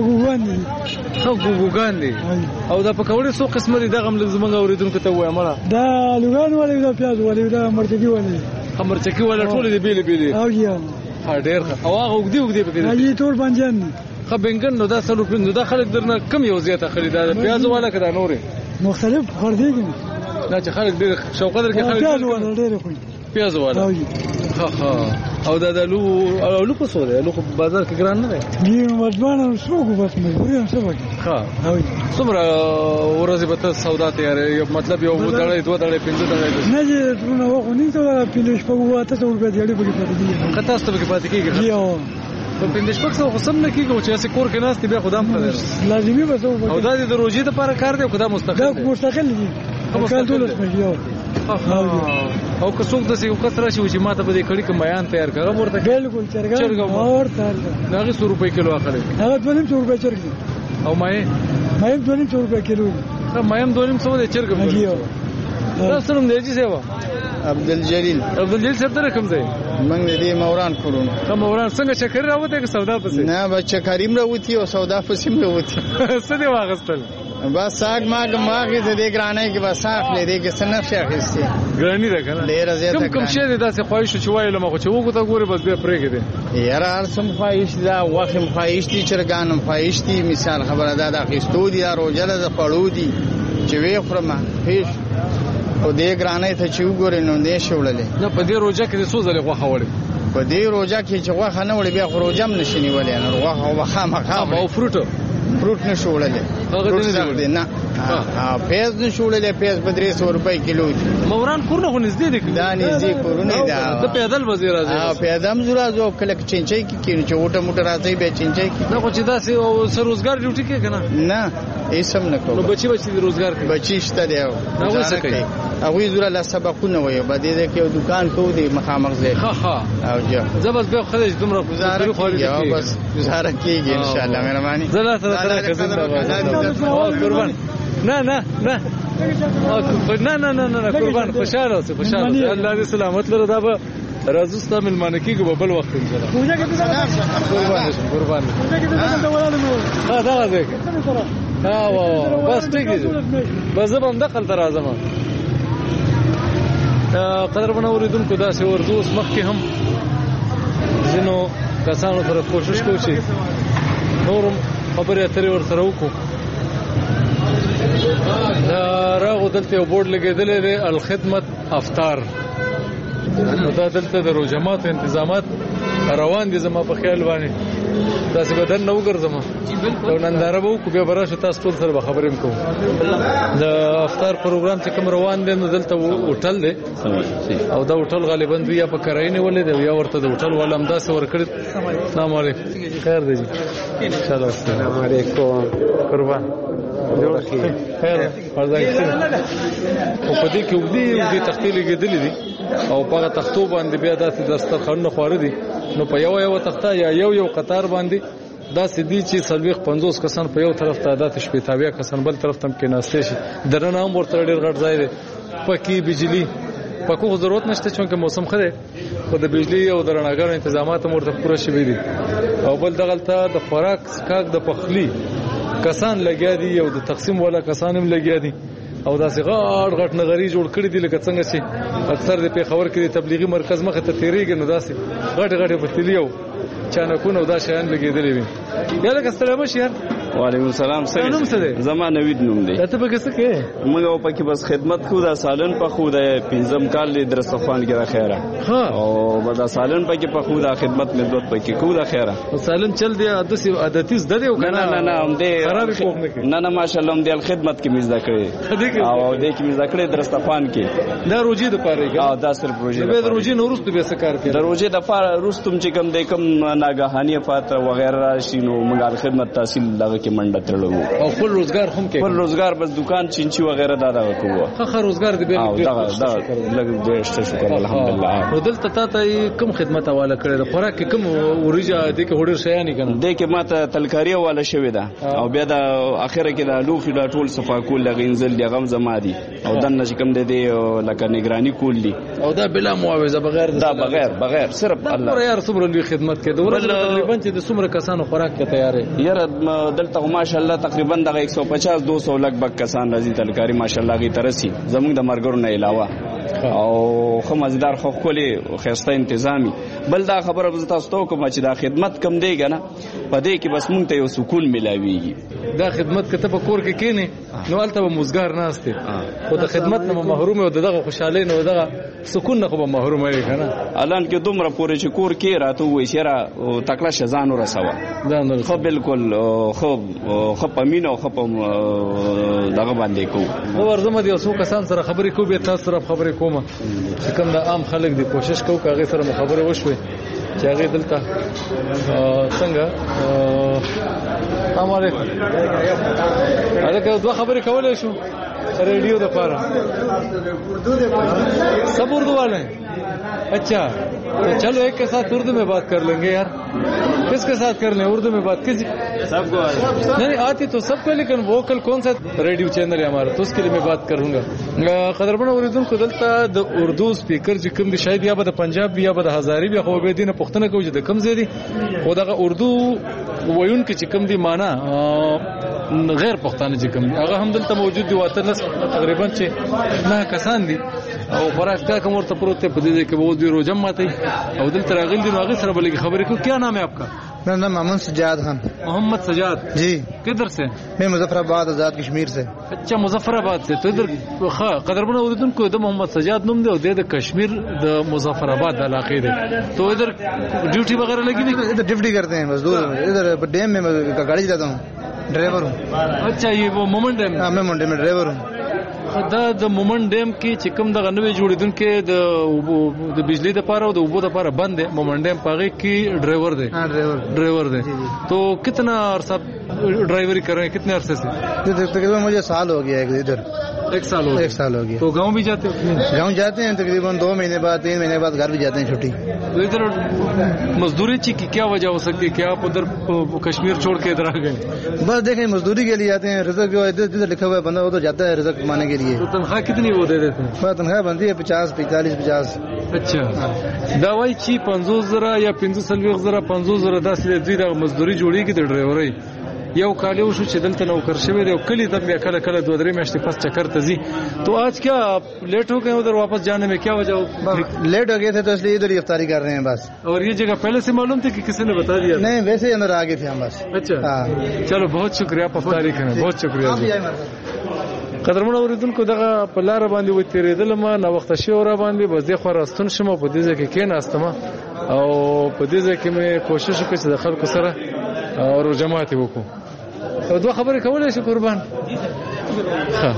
ګوګان دي او دا پکوړې څو قسمه دي دغه زمونږ اوریدونکو ته وایم مړه دا لوګان ولې دا پیاز ولې دا مرچکی ولې مرچکی ولې ټول دي بیل او یا ډېر او هغه وګدي په کې دي ټول باندې خبنګن نو دا سلو پند دا خلک درنه کم یو زیاته خریدا پیاز والا کړه نورې مختلف خریدي دا چې خلک ډېر شوق قدر کې خلک پیاز والا ډېر خو پیاز والا ها او دا لو په سو ده لو په بازار کې ګران نه دی مجبانه شوګو بس مجبوري هم څه وکړي ها څومره ورځې به ته سودا تیارې مطلب یو ډړې دوه ډړې پنځه ډړې نه چې ټول وخت نه ته پینځ په واته ته ورګه دی په کې پاتې دي کته ست په کې پاتې کیږي په پنځه شپږ سو قسم نه کیږي چې اسې کور کې ناس تی بیا خدام خدای لازمي به او دا د روزي لپاره کار دی خدای مستقل دي کال دولت مليون او که څوک د یو کس راشي چې ماته به دې کړي کوم بیان تیار کړه ورته بالکل چرګ ورته هغه 100 روپے کیلو اخلي هغه 200 روپے چرګ او مې 200 روپے کیلو مې 200 دې چرګ تاسو نوم دې چې سیوا عبدالجلیل صاحب ته کوم ځای موږ دې موران کړو موران څنګه چکر راوته که سودا پسې نه بچا کریم راوتی او سودا پسې راوتی څه دی واغستل بس ساګ ماګه دې ګرانه کې بس اخلې دې کې سنف شاخستي ګرانی ده کنه ډیر زیاته کوم شه دې داسې خواهش چې وایلم خو چې وګته ګوره بس به پرېګې دي یاره ارسم خواهش دا واخم خواهش دي چرګانم خواهش دي مثال خبره ده د اخیستو دي روزه ده پړو دي چې وی خورم پیش او دې ګرانې ته چې وګورې نو دې شوللې نه په دې روزه کې د څو ځله غوښه وړي په دې روزه کې چې غوښه نه وړي بیا خو روزه هم نشي نیولې نو غوښه مخامخ او فروټ نه شوللې نه پیاز نه شوللې پیاز په 300 روپۍ کیلو دي موران کورونه خو نږدې دي دا نږدې کورونه دي د پیدل وزیر راځي پیدل زورا زو کله چنچای کې چې وټه موټه راځي به چنچای کې نه خو چې دا سه روزګار ډیوټي کې کنه نه ایسم نه کوم نو بچي د روزګار کې بچي شته دی هغه څه کوي هغه زورا لا سبقونه وي به دې کې دکان کو دی مخامخ ځای او جو زبر به خدای دومره گزاره کیږي بس گزاره کیږي ان شاء الله مهرباني زلا سره قربان نه قربان خوشاله اوسه الله دې سلامت لره دا به رازوستا ملمانه کیږي په بل وخت ان شاء الله قربان دا غږ بس ټیک دي بس زبم دخل تر اعظم قدر بنوریدونکو داسې ورځو اوس مخکې هم ځینو کسانو سره کوشش کوو چې نورم خبرې اترې ورسره وکړو دا راغو دلته یو بورډ لګېدلی دی الخدمت افطار نو دا دلته د روژهماتو انتظامات روان دي زما په خیال باندې تاسې به دننه وګرځم یو ننداره به وکړو بیا به راشو تاسو ټول سره به خبرې هم کوو د افطار پروګرام چې کوم روان دی نو دلته هوټل دی او دا هوټل غالبا دوی یا په کرایې نیولې دی یا ورته د هوټل والا همداسې ورکړي السلام علیکم خیر دی جی انشاءالله السلام علیکم قربان خیر فرضای خو په دې کې ودي تختې لګېدلې دي او په هغه تختو باندې بیا داسې دسترخوانونه خواره دي نو په یو تخته یا یو قطار باندې داسې دي چې 40-50 کسان په یو طرف ته داسې 80 کسان بل طرف ته هم کېناستې شي درنه هم ورته ډېر غټ ځای دی پکې بجلی پکو ضرورت نشته چې موسم خره خو د بجلی او د رڼاګانو تنظیمات هم ورته پوره شوي دي او بل دغلته د خوراک سکاک د پخلی کسان لګیا دي او د تقسیم والا کسان هم لګیا دي او داسې غټ نغري جوړ کړی دي لکه څنګه چې اکثر د پیښور کې د تبلیغي مرکز مخه ته تیریږي نو داسې غټ پتیلی او چانکونه او دا شیان لګېدلې وي یا لکه ستړی مشي یار وعلیکم السلام سره زما نوید نوم دی ته به څه کې موږ او پکې بس خدمت کو دا سالن په خو د پنځم کال له درستخوان کې راخیره او بدا سالن پکې په خو دا خدمت مدت پکې کو دا خیره سالن چل دی عادتي زده دی نه هم دې خراب کوم نه ماشاءالله هم دې خدمت کې مزدا کړې او دې کې مزدا کړې درستخوان کې دا روجي د پاره او دا صرف روجي د روجي نورستو به څه کار کوي د روجي د پاره روستم چې کوم دې کوم ناګهاني فات وغیرہ شینو موږ خدمت تحصیل لغه کې منډه ترلو او خپل روزګار هم کوي خپل روزګار بس دکان چینچی وغیرہ دا کوو ښه روزګار دې به دا لګ دې شکر الحمدلله نو دلته ته کوم خدمت حواله کړې ده خوراک کې کوم ورجه دې کې هډر شیا نه کنه دې کې ماته تلکاری حواله شوې ده او بیا د اخره کې د لوخي د ټول صفا کول لغینځل دی غم زما دي او دنه چې کوم دې لکه نگرانی کول دي او دا بلا معاوضه بغیر بغیر صرف الله یار څومره لوی خدمت کې د ورځې تقریبا چې د څومره کسانو خوراک ته تیار یاره دلته ماشاءالله تقریبا دغه 150-200 لګ بک کسان راځي تلکاری ماشاءالله غي ترسي زموږ د مرګورو نه علاوه او خو مزیدار خو کولې خسته تنظیمي بل دا خبره زه تاسو ته کوم چې دا خدمت کم دی کنه پدې کې بس مونږ ته یو سکون ملاويږي دا خدمت کته په کور کې کینی نو البته به موزګار ناشته او د خدمت نه محروم او دغه خوشاله نه دغه سکون نه خو به محروم وي کنه الان کې دومره پورې چې کور کې راته وې شره تکړه شزان ورسوه خو بالکل خو پمینو خو دغه باندې کو نو ورزمه دي اوسو کسان سره خبرې کو به تاسو سره خبرې کوم چې کوم د عام خلک دی کوشش کو کاغه سره خبرې وشوي چې هغه دلته څنګه امره دوه خبرې کولای شو रेडियो د پاره सब उर्दू वाले हैं अच्छा तो चलो एक के साथ उर्दू में बात कर लेंगे यार किसके साथ कर लें उर्दू में बात किसी सबको नहीं आती तो सबको लेकिन वोकल कौन सा रेडियो चैनल है हमारा तो उसके लिए मैं बात करूंगा قدرمن اوریدونکو دلته د اردو سپیکر چې کوم دی شاید یا به د پنجاب یا به د هزاري یا خو به دینه پښتنه کوي چې د کم زیدي او دغه اردو وایون کې چې کوم دی معنا غیر پښتانه چې کوم هغه هم دلته موجود دي واتلس تقریبا چې نه کسان دي او خوراک کا کوم ورته پروت په دې کې به وځي روزم ماته او دلته راغلي نو هغه سره بلګي خبرې کو کیا نام ہے आपका मेरा नाम मोहम्मद सजाद खान। मोहम्मद सजाद जी। किधर से? मैं मुजफ्फराबाद आजाद कश्मीर से। अच्छा मुजफ्फराबाद से। तो इधर कदरबना उनको इधर मोहम्मद सजाद नाम दे और दे कश्मीर द मुजफ्फराबाद इलाके दे। तो इधर ड्यूटी वगैरह लगी नहीं? इधर ड्यूटी करते हैं मजदूर। इधर डैम में गाड़ी चलाता हूँ, ड्राइवर हूँ। अच्छा ये वो मोमन डैम? हाँ मैं मोमन डैम में ड्राइवर हूँ। د مومن ډیم کې چې کوم دغه نوې جوړیدونکو د بجلی د پاره او د اوبو د پاره بند دی مومن ډیم پاغه کې ड्राइवर دی. हाँ ड्राइवर दे। तो कितना अरसा ड्राइवरी कर रहे हैं, कितने अरसे से? तकरीबन मुझे साल हो गया है इधर। 1 साल हो गया। 1 साल हो गया। तो गांव भी जाते हो? गांव जाते हैं तकरीबन 2 महीने बाद 3 महीने बाद घर भी जाते हैं छुट्टी। तो इधर मजदूरी की क्या वजह हो सकती है कि आप उधर कश्मीर छोड़ के इधर आ गए? बस देखें मजदूरी के लिए आते हैं। रिजक जो इधर लिखा हुआ है बंदा वो तो जाता है रिजक कमाने के लिए। तो तनख्वाह कितनी वो दे देते हैं? तनख्वाह बनती है 50 45 50। अच्छा दवाई ची 50,000 या 45,000 50,000 10 دوی د مزدوري جوړیږي د ډرایورۍ. یو کال یو شو چې دلته نوکر شوی دی او کلی ته بیا کله کله 2-3 میاشتې پس چکر ته ځي. تو آج کیا لیٹ ہو گئے ادھر واپس جانے میں؟ کیا وجہ؟ لیٹ ہو گئے تھے تو اس لیے ادھر افطاری کر رہے ہیں بس. اور یہ جگہ پہلے سے معلوم تھی کہ کسی نے بتا دیا؟ نہیں ویسے ہی اندر آ گئے تھے ہم بس. اچھا چلو بہت شکریہ آپ افطاری کریں. بہت شکریہ. قدرمن اوریدونکو دغه په لار باندې و تیرېدل ما نو وخت شي اور باندې بس د خو راستون شمه په دې ځکه کې ناستم او په دې ځکه مې کوشش وکړ چې د خلکو سره او جماعت وکړو. او دوه خبرې کولې شي قربان. ها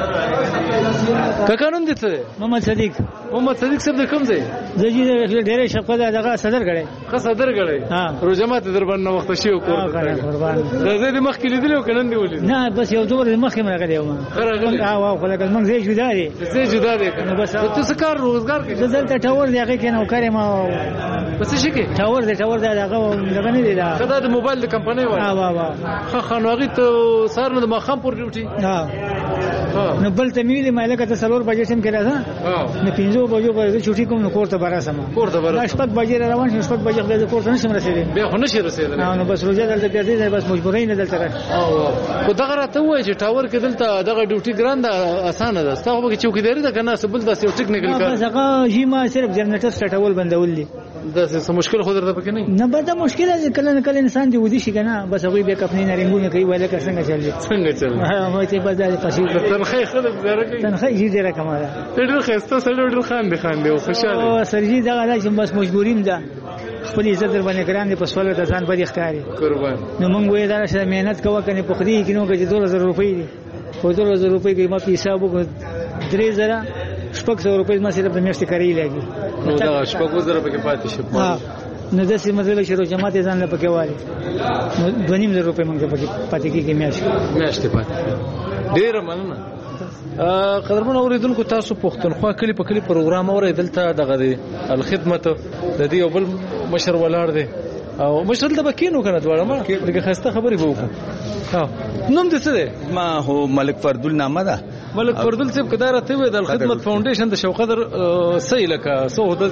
کاکانوم دي ته؟ محمد صدیق. محمد صدیق صاحب د کوم ځای؟ زجی ډېرې شپه دغه صدر غړې. ښه صدر غړې. ها رو جماعت در باندې وخت شي وکړو. قربان. د دې مخ کې لیدل او کنن دی ولید؟ نه بس یو ډول مخ کې مرګ دی و ما. او خو لکه موږ زه جدا دي. زه جدا دي. بس ته څه کار روزګار کې؟ دلته ټاور دی هغه کې نو کارې ما. بس شي کې ټاور دی هغه نه دی دا. خدای د موبایل د کمپنۍ وای. ها وا وا. خانواغي ته سار نو د مخام پر ډیوټي. ها نو بل ته میلې مالک ته سلور بجې سم کړه ها. نو 5 بجو به چټي کوم نو کوړه براسم. کوړه براسم. شپږ بجې روان شو. شپږ بجې د کوړه نشم رسیدل. به خو نشي رسیدل. نو بس روزه دلته پیاده دی بس مجبورین دلته راځه. کو دغه راته وای چې ټاور کې دلته دغه ډیوټي ګران ده اسانه ده. تاسو به چوکیداری ده کنه سبل داسې یو ټیکنیکل کار. بس هغه جیما صرف جنریټر سټول بندول دي. داسې مشکل خو درته پکې نه؟ نه به دا مشکله کله نه کله انسان دی ودی شي کنه. بس هغه به کفنې نه رنګونه کوي ولا څنګه چلې څنګه چلې. ها مو ته بس دا پسې تنخواه خلک زره کوي. تنخواه یې ډیره کماله. ډېر خسته سره ډېر خاندي او خوشاله. او سرجی دا چې بس مجبوریم ده خپل عزت در باندې ګران دي په سوال ته ځان بدی ښکاری. قربان. نو موږ وې دا چې مهنت کوه کنه په خدي کې نو کې 2000 روپۍ دي. 2000 روپۍ کې ما په حساب وکړ 3000 شپږ روپۍ ما سره په میاشتې کاری لګي. نو دا شپږ زره پکې پاتې شو. ها نو د سیمه مطلب چې جماعت ځان له پکې وایي نو 2000 روپۍ موږ پکې پاتې کېږي میاشتې پاتې. ډېر مننه. قدرمن اوریدونکو تاسو پښتونخوا کلی په کلی پروګرام اوریدل ته دغه دی الخدمت د دې یو بل مشر ولاړ دی او مشر ته بکینو کنه دواړه ما دغه خسته خبرې وکړو. ها نوم دې څه دی؟ ما هو ملک فردل نامه ده. ملک فردل صاحب کدار ته وې د الخدمت فاونډیشن د شوقدر صحیح لکه سو هدا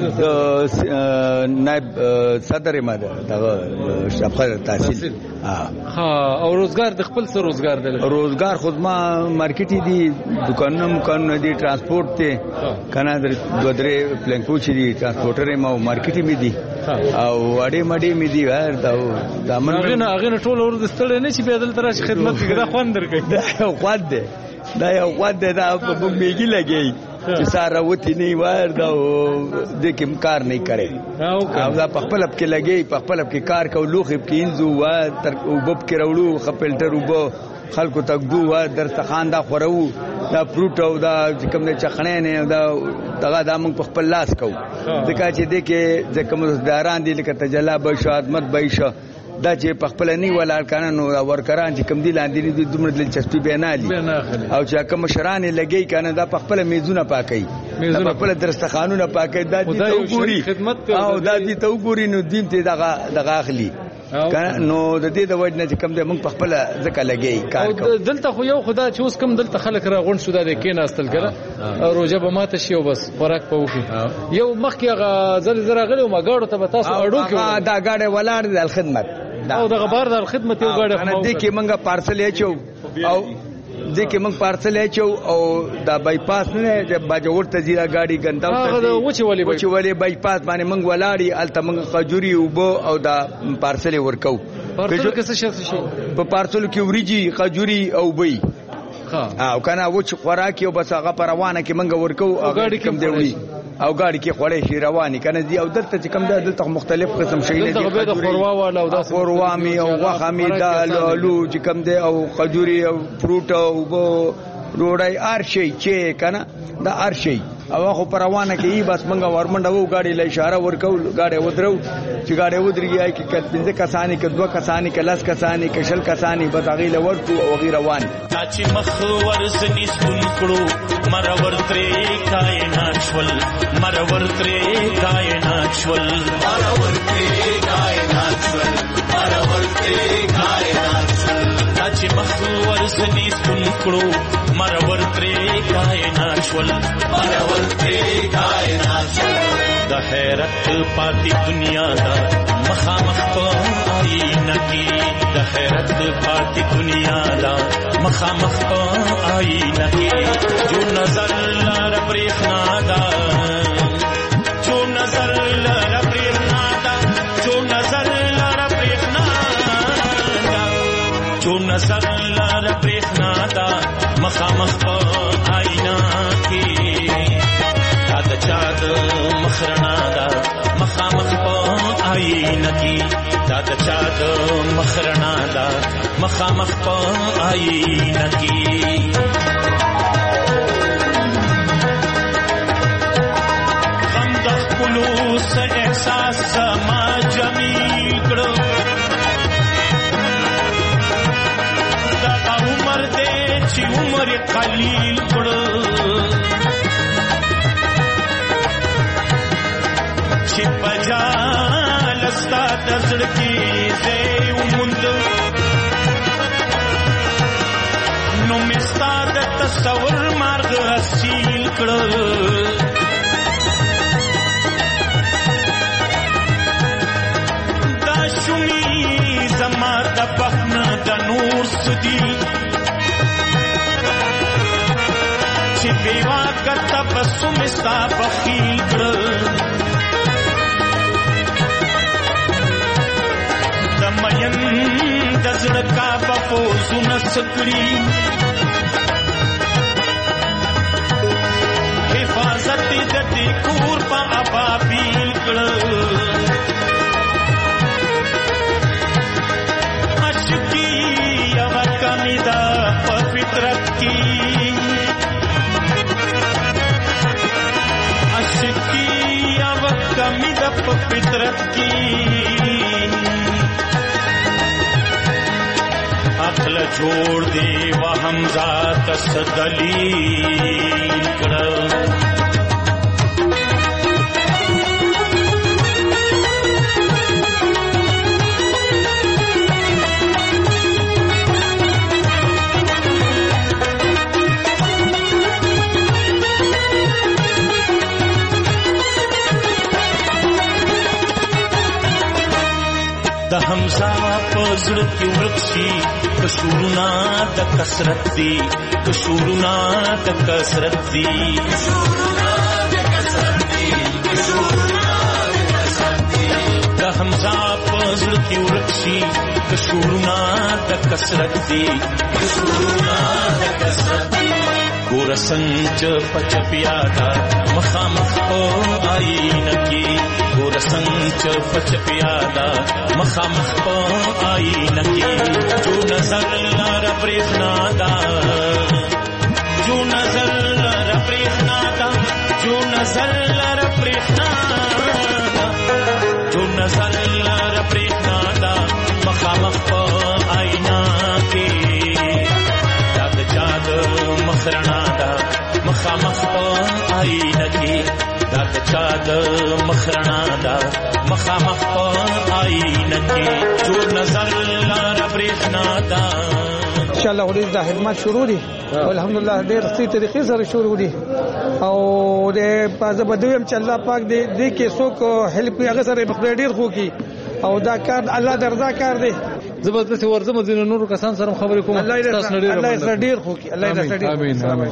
نائب صدر ما ده د شوقدر تحصیل. ها او روزګار د خپل سره روزګار دی. روزګار خود ما مارکیټ دي دکانونه دي ترانسپورت ته کنه د دوه درې پلنکو چې دي ترانسپورټر ما مارکیټ می دي او اړې مډې می دي ور دا من هغه ټول ورته ستړي نه چې بدل تر خدمت کې دا خوان درکې. دا یو خوان دی. دا یو خوان دی. دا په موږ میګي لګي چې ساره وتی نه ور دا د کوم کار نه کوي. او دا په خپل کې لګي په خپل کې کار کو لوخ کې انځو و تر وبب کې راوړو خپلټر وبو خلکو تک دو درستخان دا خورو دا فروټ او دا کوم نه چخنه نه دا دغه موږ په خپل لاس کو. ځکه چې د کې ځکه مزداران دي لکه تجلا بشو خدمت بشو دا چې په خپل نه ولال کنه نو ورکران چې کم دي لاندې دي دومره دلچسپي به نه لري او چې کوم شران لګي کنه دا په خپل میزونه پاکي دا په خپل درستخانونه پاکي دا دي ته وګوري او دا دي ته وګوري نو دین ته دغه اخلي نو د دې د وجنه چې کم د موږ په خپل ځکه لګي کار کوو. دلته خو یو خدا چې اوس کم دلته خلک را غون شو د کې ناستل کړه روزه به ماته شي او بس خوراک په وکی یو مخکې هغه زل زرا غلو ما گاړو ته تاسو اډو کې دا گاډه ولاړ د خدمت او د غبار د خدمت یو گاډه نه دي کې منګه پارسل یې چو او ځکه موږ پارسل اچو او دا بایپاس نه د باجوړ ته زیرا گاډي ګنداو ته وچه ولې بایپاس باندې موږ ولاړی الته موږ قجوري وبو او دا پارسل ورکو پارسل کې څه شي په پارسل کې وریجی قجوري او بي او کنه وچ خوراکي او بس هغه روانه کې موږ ورکو او ګاډي کم دی وړي او ګاډي کې خوړې شي رواني کنه دی او دلته چې کم دی دلته مختلف قسم شي دي دغه د خوروا والا او د خوروا می او غوخه می دال الو چې کم دی او قجوري او فروټ او روړای ارشي چې کنه دا ارشي او خو پروانه کې بس منګه ورمنډه وو ګاډي له اشاره ورکو ګاډي ودرو چې ګاډي ودرېږي کې پنځه کسانی کې دوه کسانی کې لاس کسانی کې شل کسانی به تغیل ورکو او غیر روان چې مخ ورسني سن کړو مرور ترې کائنات شول مرور ترې کائنات شول مرور ترې کائنات شول مرور ترې کائنات شول چې مخ ورسني سن کړو مرور ترې کائنات شول مرور ترې کائنات شول د حیرت پاتې دنیا دا مخامخ په آینه کې د حیرت پاتې دنیا دا مخامخ په آینه کې جو نظر لار برېښنا دا جو نظر لار برېښنا دا جو نظر لار برېښنا دا جو نظر لار برېښنا دا مخامخ په آینه کې دا د چا د مخرنا دا مخامخ په آینه کې دا د چا د مخرنا دا مخامخ په آینه کې غم د خپلو څه احساس زما جمیل کړو دغه عمر دی چې عمر قلیل کړو چې بجا لستا د زړه کې ځای وموند نو مې ستا د تصور مارغ حاصل کړه دا شومي زما د بخنه د نور سدي چې بیوا کته بسو مې ستا بخیل کړه مین دزړه کا په زونه سکړي حفاظت د دې کور په ابابیل کړه عاشقي یو کمی دا په فطرت کې عاشقي یو کمی دا په فطرت کې عقل جوړ دی و حمزه تس دلیل کړه د حمزه په زړه کې ورکشي کشورنا د کثرت دی کشورنا د کثرت دی د حمزه په زړه کې ورکشي کشورنا د کثرت دی کشورنا د کثرت دی ګور سنچ پچ پیادا مخامخ په آینه کې ګور سنچ پچ پیادا مخامخ په آینه کې جو نظر لار برېښنا دا جو نظر لار برېښنا دا جو نظر لار برېښنا دا جو نظر لار برېښنا دا مخامخ په آینه کې دا د چا د مخرنا دا مخامخ په آینه کې دا د چا د مخرنا دا مخامخ په آینه کې جو نظر لار برېښنا دا ان شاء الله ولې د خدمت شروع دي الحمدلله ډېر ستې طریقې سره شروع دي او د پازه بدویم چې الله پاک دې کې څوک هلپ هغه سره ډېر خو کی او دا کار الله درضا کار دی زبردست ورزم د نورو کسان سره خبرې کوم تاسو نه ډیر خو الله دې ډیر امين امين.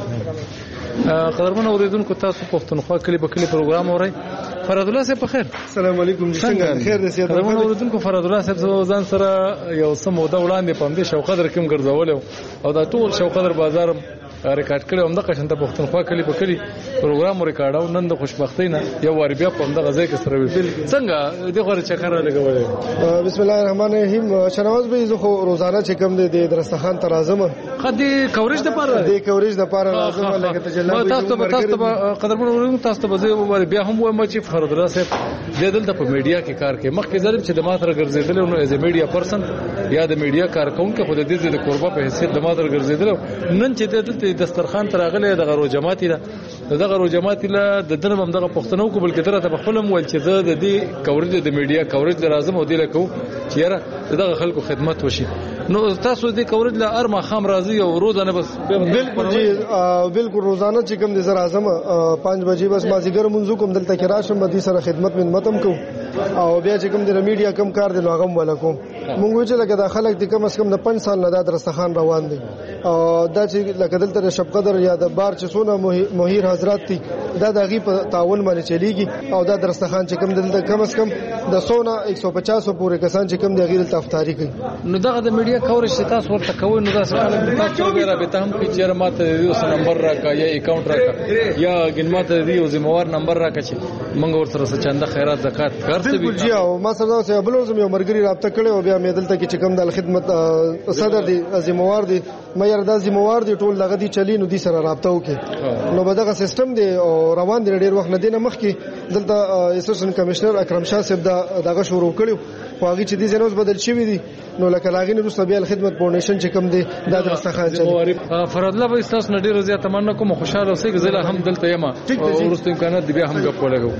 قدرمن اوریدونکو تاسو پښتونخوا کلی په کلی پروګرام اورئ. فراد الله صاحب په خیر. السلام علیکم جی څنګه خیر دې سیادت. قدرمن اوریدونکو فراد الله صاحب ځان سره یو سم ودا وړاندې پم دې شوقدر کوم ګرځول او دا ټول شوقدر بازار ریکارډ کړو هم د قشنته پښتونخوا کلی په کلی پروګرام ریکارډاو نن د خوشبختۍ نه یو واری بیا په دغه ځای کې سره ویل څنګه د غوړ چکر لګولې. بسم الله الرحمن الرحیم. شنواز به زه خو روزانه چې کوم د درستخان تر اعظم خدي کورج د پاره د کورج د پاره اعظم لکه تجلا تاسو قدرمن ورونو تاسو ته به بیا هم وایم چې فرد الله صاحب دلته په میډیا کې کار کوي. مخکې ظالم چې د ماتره ګرځیدل نو از میډیا پرسن یا د میډیا کارکونکو په دې د قربا په حیثیت د ماتره ګرځیدل نن چې دلته دسترخوان تراغله د غرو جماعتي ده دغه غرو جماعتي له د دنه هم دغه پښتنو کو بلکې تر ته خپل مول چې زه د دې کورج د میډیا کورج لازم او دی لکو چې یاره دغه خلکو خدمت وشي. نو تاسو دې کورج له ارما خام راضي او روزانه بس بالکل جی بالکل روزانه چې کوم د زر اعظم 5 بجې بس مازیګر منځو کوم دلته کې راشم د سره خدمت من متم کو او بیا چې کوم د میډیا کم کار دی نو هغه ولا کوم. مونږ چې لکه د خلک د کم اس کم د 5 سال نه د درستخان روان دي او دا چې لکه دلته شب قدر یا د بار چې سونه مهیر حضرات دي دا د غي په تعاون باندې چلیږي او دا درستخان چې کوم دلته کم اس کم د 100 نه 150 پورې کسان چې کوم د غیر تفطاری کوي. نو دغه د میډیا کورج چې تاسو ورته کوئ نو تاسو تاسو به رابطه هم کې چې ماته د یو نمبر راکا یا اکاونټ راکا یا ګنماته د یو ذمہوار نمبر راکا چې موږ ورسره چنده خیرات زکات کارته بالکل جی او ما سره سره بل ورځ یو مرګري رابطه کړي او بیا مې دلته کې چې کوم د خدمت صدر دي ذمہوار دي مې یاد ذمہوار دي ټول دغه دي چلی نو دي سره رابطه وکي نو بدغه سیستم دی او روان دی ډیر وخت نه دینه مخ کې دلته اسسټنټ کمشنر اکرم شاه صاحب دغه شروع کړو خو هغه چې دي زنوس بدل شوی دي نو لکه لاغین روس بیا خدمت فاونډیشن چې کوم دی د درستخان چلی. فراد الله به تاسو نه ډیر زیات تمنا کوم خوشاله اوسئ زله هم دلته یم او ورستو امکانات دی بیا هم غو لګو.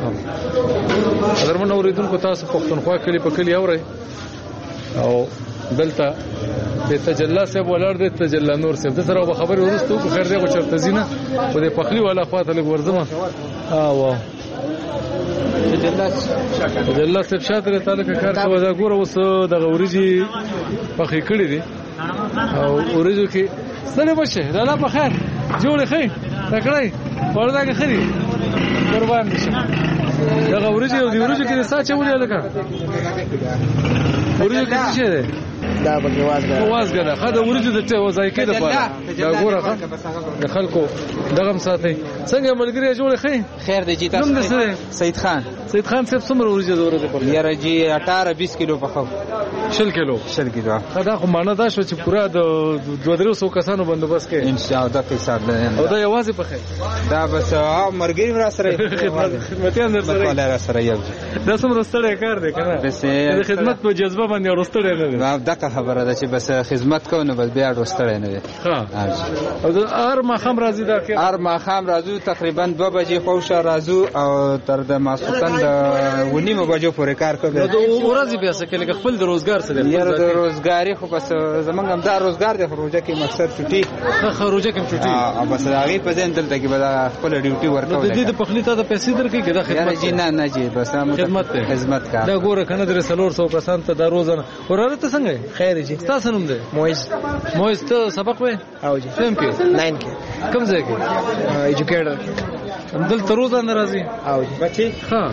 قدرمن اوریدونکو تاسو پښتونخوا کلی په کلی اورئ او دلته د تجلا صاحب ولر د تجلا نور صاحب د سره خبر ورستو خو خیر دی او چرته زینه په دې پخلی والا خواته لګ ورزمه او تجلا صاحب شاته تعلق کار کوي دا ګوره اوس د غوريجي پخې کړې دي او ورېجو کې سره بشه دا لا په خیر جوړې خې تکړه وردا کې خري قربان نشه دا غوريجي او دی ورېجو کې ساچ ولې لکه ورېجو کې څه ده دا به وازګه خاطر ورېجو د ته وځای کې ده دا ګوره د خلکو دغه ساتي څنګه ملګری جوړ خې خیر دی جی تاسو سید خان صاحب څومره ورېجو ضرورت پرې یاره جی 18-20 کیلو په خو 10 کیلو دا خو مانه دا شو چې پورا د 200 کسانو بندوبست کې ان شاء الله دا کې حساب نه او دا یوازې په خې دا بس مرګري را سره خدمتيان در سره را سره یو دا څومره ستړی کار دی کنه بس د خدمت په جذبه باندې ورستړی نه دی دا خبره ده چې بس خدمت کوو نو بس بیا ورستړی نه دی. او د ار ما خام راځي دا کې ار ما خام راځو تقریبا 2 بجې خوښه راځو او تر د ماسوتن د 9 بجو پورې کار کوو. د ورځې بیا څه کې خپل د روزګار څه دی یاره د روزګاری خو بس زمونږ هم دا روزګار دی خروجه کې مقصد چټي خروجه کې چټي او بس هغه په ځین دلته کې به خپل ډیوټي ورکول د دې د پخلی ته د پیسې درکې کې دا خدمت جی نه جی بس خدمت کار دا ګوره کنه در 300 کسان ته د روزانه وراره ته څنګه خیر جی تاسو نوم دی مویز ته سبق وې او جی سم کې 9 کې کوم ځای کې ایجوکیټر دلته روزانه راځي او جی بچي ها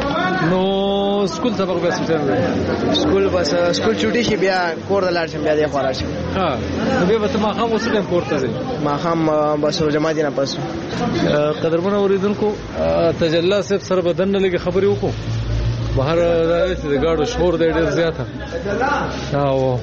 نو سکول سبق به څه سکول بس سکول چټي شي بیا کور د لاړ شم بیا د خورا شم ها نو به ته ما خام اوس ټیم کوړته ځي ما خام بس جمعه دي نه پس قدرمن اوریدونکو تجلا صاحب سره بدن نه لګي خبرې وکړو بهر د گاډو شور دی ډیر زیاته او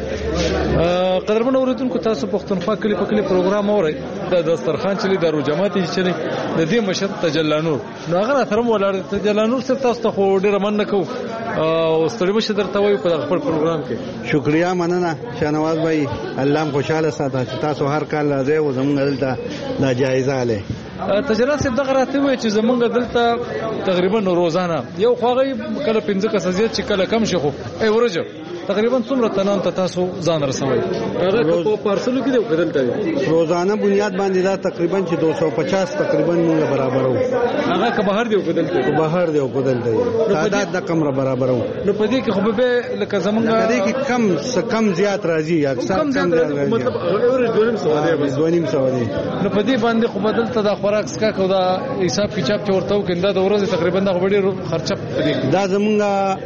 قدرمن اوریدونکو تاسو پښتونخوا کلی په کلی پروګرام اورئ د دسترخوان چلی درو جماعتي چلی د دې مشر تجلا نور نو هغه ترم ولر تجلا نور سره تاسو ته خو ډیر من نکو او ستړي مشه درته وای په خپل پروګرام کې شکریا مننه شنواز بھائی الله خوشاله ساته تاسو هر کال راځي او زموږ دلته دا جایزه اله تجلا صاحب دغه راته وای چې زمونږ دلته تقریبا روزانه یو خواغي کله 15 کس زیات چې کله کم شي خو ای ورجو تقریبا څومره تنان ته تاسو ځان رسوي هغه په پارسلو کې دی بدلته روزانه بنیاد باندې دا تقریبا چې 250 تقریبا موږ برابرو هغه که بهر دی بدلته که بهر دی بدلته تعداد د کم برابرو نو په دې کې خو به لکه زمونږ دې کې کم زیات راځي اکثر کم زیات مطلب اورج 2.5 دی نو په دې باندې خو بدلته د خوراک سکا کو دا حساب کتاب چې ورته وکړه د ورځې تقریبا دا غوډي خرچه پدې دا زمونږ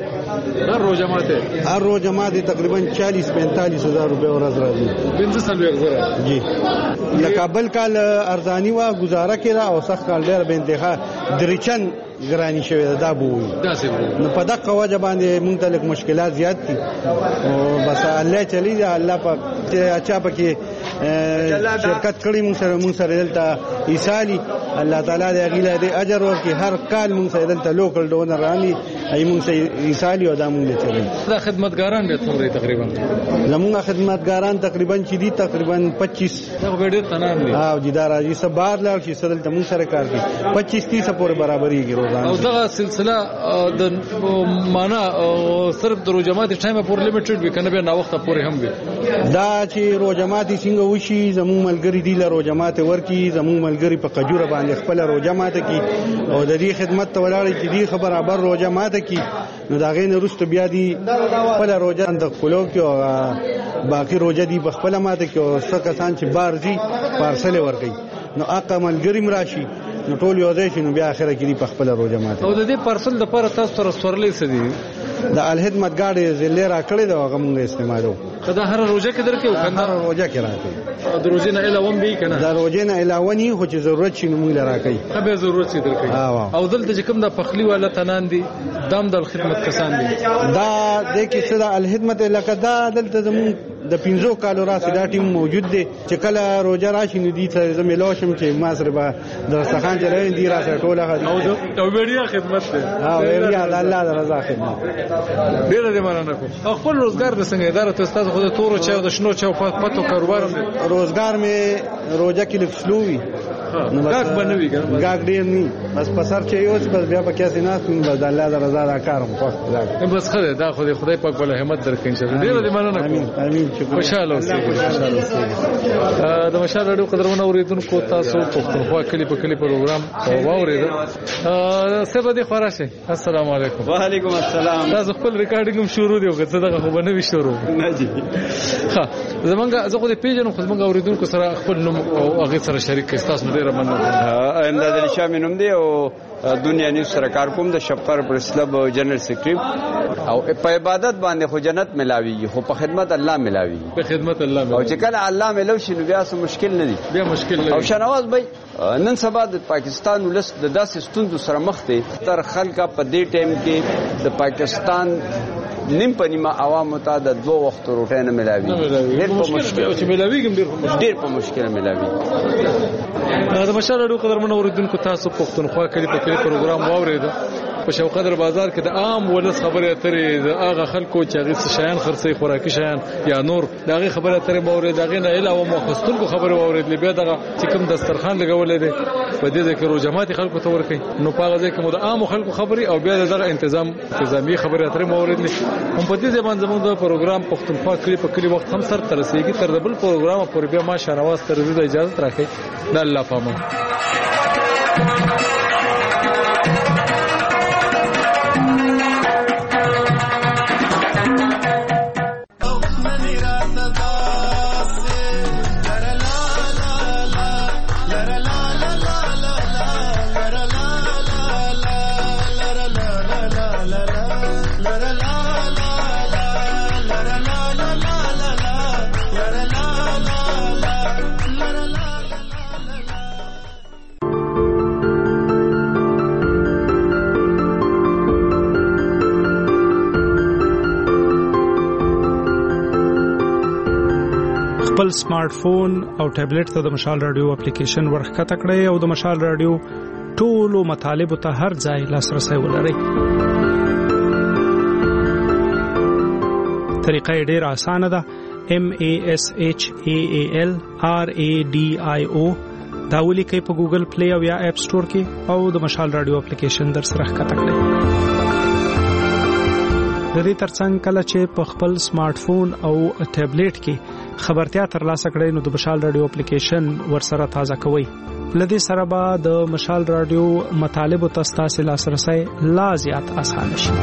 هر روزه ماته تقریبا 40-45 هزار روپے ورځ راځي 15,000 جی لکه بل کال ارزانی وا گزاره کړه او سخت کال ډېر به انتخاب درچن ګرانی شوی دا بو نو په دغه وجه باندې مونږ ته لږ مشکلات زیات دي او بس الله چلی دی الله په اچا پکې شرکت کړی مونږ سره دلته ایسالی الله تعالی دې غیله دې اجر ورکړي هر کال مونږ سره دلته لوکل ډونر رامي ای مونږ سره ایسالی او دا مونږ چلی دا خدمتګاران به څومره تقریبا زمونږ خدمتګاران تقریبا چې دي تقریبا 25 دا ډېر تنام دي او جدار راځي سبار لار چې سره دلته مونږ سره کار کوي 25-30 پورې برابرېږي او دغه سلسله د معنا صرف د روزمات ټایم پورې لیمیټډ وي کنه به نا وخت پورې هم وي دا چې روزمات څنګه وشي زموږ ملګری دی له روزمات ورکی زموږ ملګری په قجوره باندې خپل روزمات کی او د دې خدمت ته ولاړ کی دی خبر برابر روزمات کی نو دا غین رست بیا دی خپل روزه د خپلو کې او باقی روزه دی خپل ماته کې او څه کسان چې بارزي پارسل ورکي نو اقا ملګری مراشي نو ټول یو ځای شنو بیا اخره کې په خپل روزه ماته او د دې پارسل د پر تاسو تر سورلې سدي د الخدمت گاډي زلې را کړې دا هغه موږ استعمالو دا هر روزه کې درکې او کنه روزه کې راکې د روزه نه علاوه به کنه دا روزه نه علاوه نه خو چې ضرورت شي نو موږ راکې خبره ضرورت شي درکې او دلته چې کوم د پخلی والا تنان دي دام د خدمت کسان دي دا د کې څه د الخدمت لکه دا دلته زمون د 15 کالو راځي دا ټیم موجود دي چې کله روزه راشي نو دي ته زميلو شم چې ما سره به درستخان چلای دي را سره ټوله او وړیا خدمت ده ها وړیا د الله د رضا خدمت ډیر دې مننه کوم خپل روزګار د څنګه اداره ته تاسو خو د تورو چا د شنو چا پاتو کاروبار روزګار مې روزه کې لفسلوي گاګ بنوي گاګ ډیر نه بس پسر چې یو بس بیا پکې سينات کوم بس د الله د رضا دا کارم خوښ بس خله دا خدای پاک بل همت درکې ان شاء الله ډیر دې مننه امين امين خوشاله اوسئ د مشال رادیو قدرمن اوریدونکو تاسو پښتونخوا کلی په کلی پروګرام واورید سبا دې خراشه السلام علیکم وعلیکم السلام تاسو خپل ریکارډینګ هم شروع دی وکړه دغه خو بنوي شروع نه جی ها زمونږ زه خو دې پیژنم خو زمونږ اوریدونکو سره خپل نوم او هغه سره شریک تاسو ډیر مننه امداد علي شاه مینوم دی او دنیا نیوز سره کار کوم د شفقار پریس کلب جنرال سیکریټری او په عبادت باندې خو جنت ملاوي خو په خدمت الله ملاوي په خدمت الله او چې کله الله ملو شي نو بیا څه مشکل نه دي بیا مشکل نه او شنواز بھائی نن سبا د پاکستان ولس د داسې ستوندو سره مخ دي تر خلکا په دې ټیم کې د پاکستان نیم په نیمه عوامو ته د 2 وخت روټه نه ملاوي ډېر په مشکل چې ملاوي ډېر په مشکل ملاوي د مشال اډو قدرمن اوریدونکو تاسو پښتونخوا کلی په کلی پروګرام واورید په شوقدر بازار کې د عام ولس خبره اترې د هغه خلکو چې هغه شیان خرڅي خوراکي شیان یا نور دغه خبره اترې باورې دغه نه علاوه مخستونکو خبره واورید لبیا دغه چې کوم دسترخوان لګولې دي په دې کې روزمات خلکو ته ورکي نو په هغه ځای کې مو د عام خلکو خبري او بیا دغه انتظامی خبره اترې باورید هم په دې ځبان زموږ د پروګرام پښتونخوا کلی په کلی وخت هم سر ترسيږي تر بل پروګرام پورې بیا ما شنواز تر دې اجازه راکړي د الله پامه خپل سمارټ فون او ټابلیټ ته د مشال رادیو اپلیکیشن ورخکته کړئ او د مشال رادیو ټولو مطالب ته هر ځای لاسرسي ولرئ. طریقه ډېره اسانه ده. MASHAALRADIO دا ولیکئ په ګوګل پلی او یا اپ سٹور کې او د مشال رادیو اپلیکیشن در سره ښکته کړئ. د دې ترڅنګ کله چې په خپل سمارټ فون او ټابلیټ کې خبرتیا ترلاسه کړئ نو د مشال رادیو اپلیکیشن ورسره تازه کوئ. لدې سره به د مشال رادیو مطالب ته ستاسو لاسرسي لا زیات آسان شي.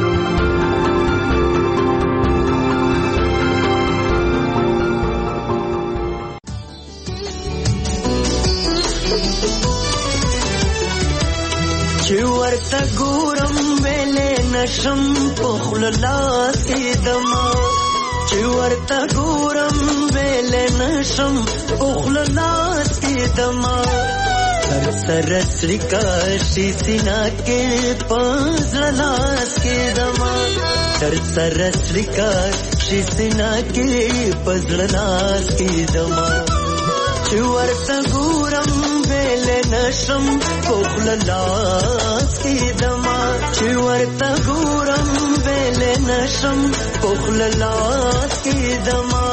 ورته ګورم ویلې نشم پخل لاس کې دما چې ورته ګورم ویلې نشم پخل لاس کې دما سر سر سلیکا شي سینا کې پزړه لاس کې دما سر سر سلیکا شي سینا کې پزړه لاس کې دما چې ورته ګورم ویلې نشم پخل لاس کې دما چې ورته ګورم ویلې نشم پخل لاس کې دما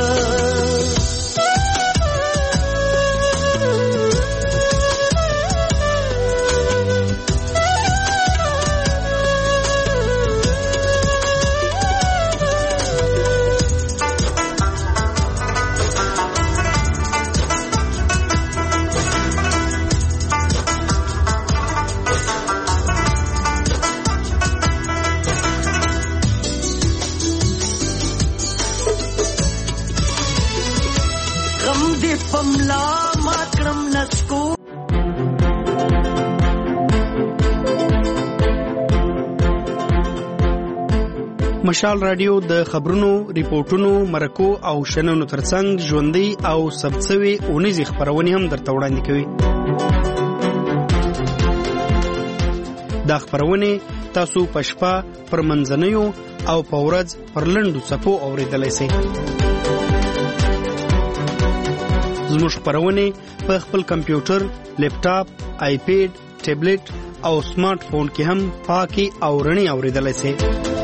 مشال رادیو د خبرونو، ریپورتونو، مرکو او شننو ترڅنګ ژوندۍ او ثبتسوي اونیزې خبرونه هم درته وړاندې کوي. دا خبرونه تاسو په شپه پر منځنیو او په ورځ پر لنډو څپو اوریدلای شئ. زموږ خبرونه په خپل کمپیوټر، لیپټاپ، آیپیډ، ټابلیټ او سمارټ فون کې هم پاکي او رڼي اوریدلای شئ.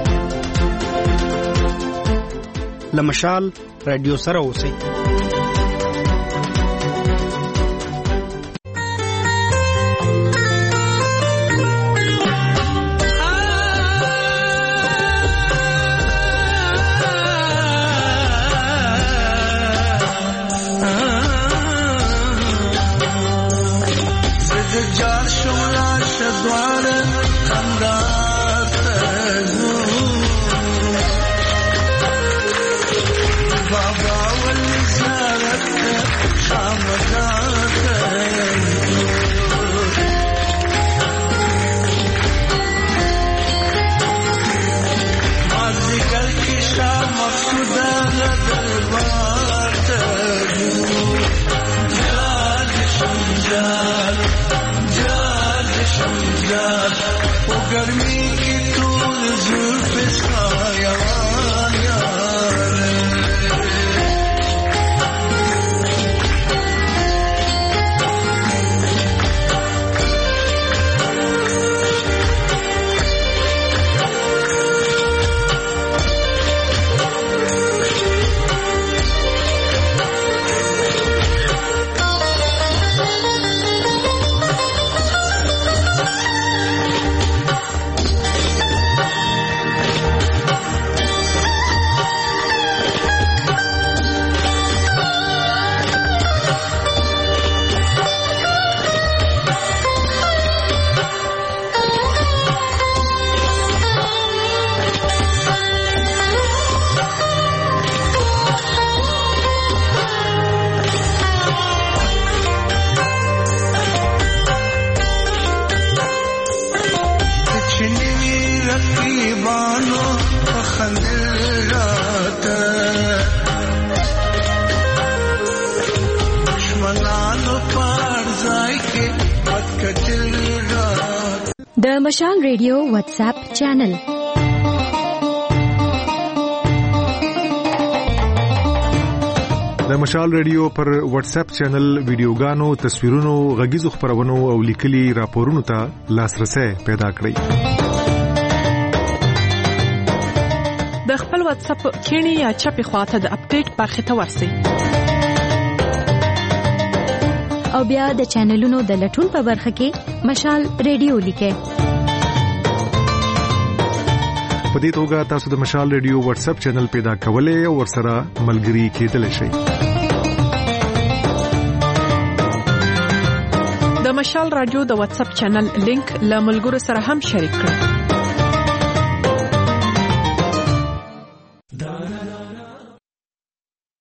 لمشال رادیو سره اوسئ. د مشال ریډیو واتس اپ چینل. د مشال ریډیو پر واتس اپ چینل ویډیوګانو، تصویرونو، غږیزو خبرونو او لیکلي راپورونو ته لاسرسي پیدا کړئ. د خپل واتس اپ کینی یا چپی خواته د اپډیټ برخه ته ورسئ. او بیا د چینلونو د لټون په برخه کې مشال ریډیو لیکئ. په دې توګه تاسو د مشال ریډیو واتس اپ چینل پیدا کولای او ورسره ملګري کېدلی شئ. د مشال رادیو د واتس اپ چینل لینک له ملګرو سره هم شریک کړئ.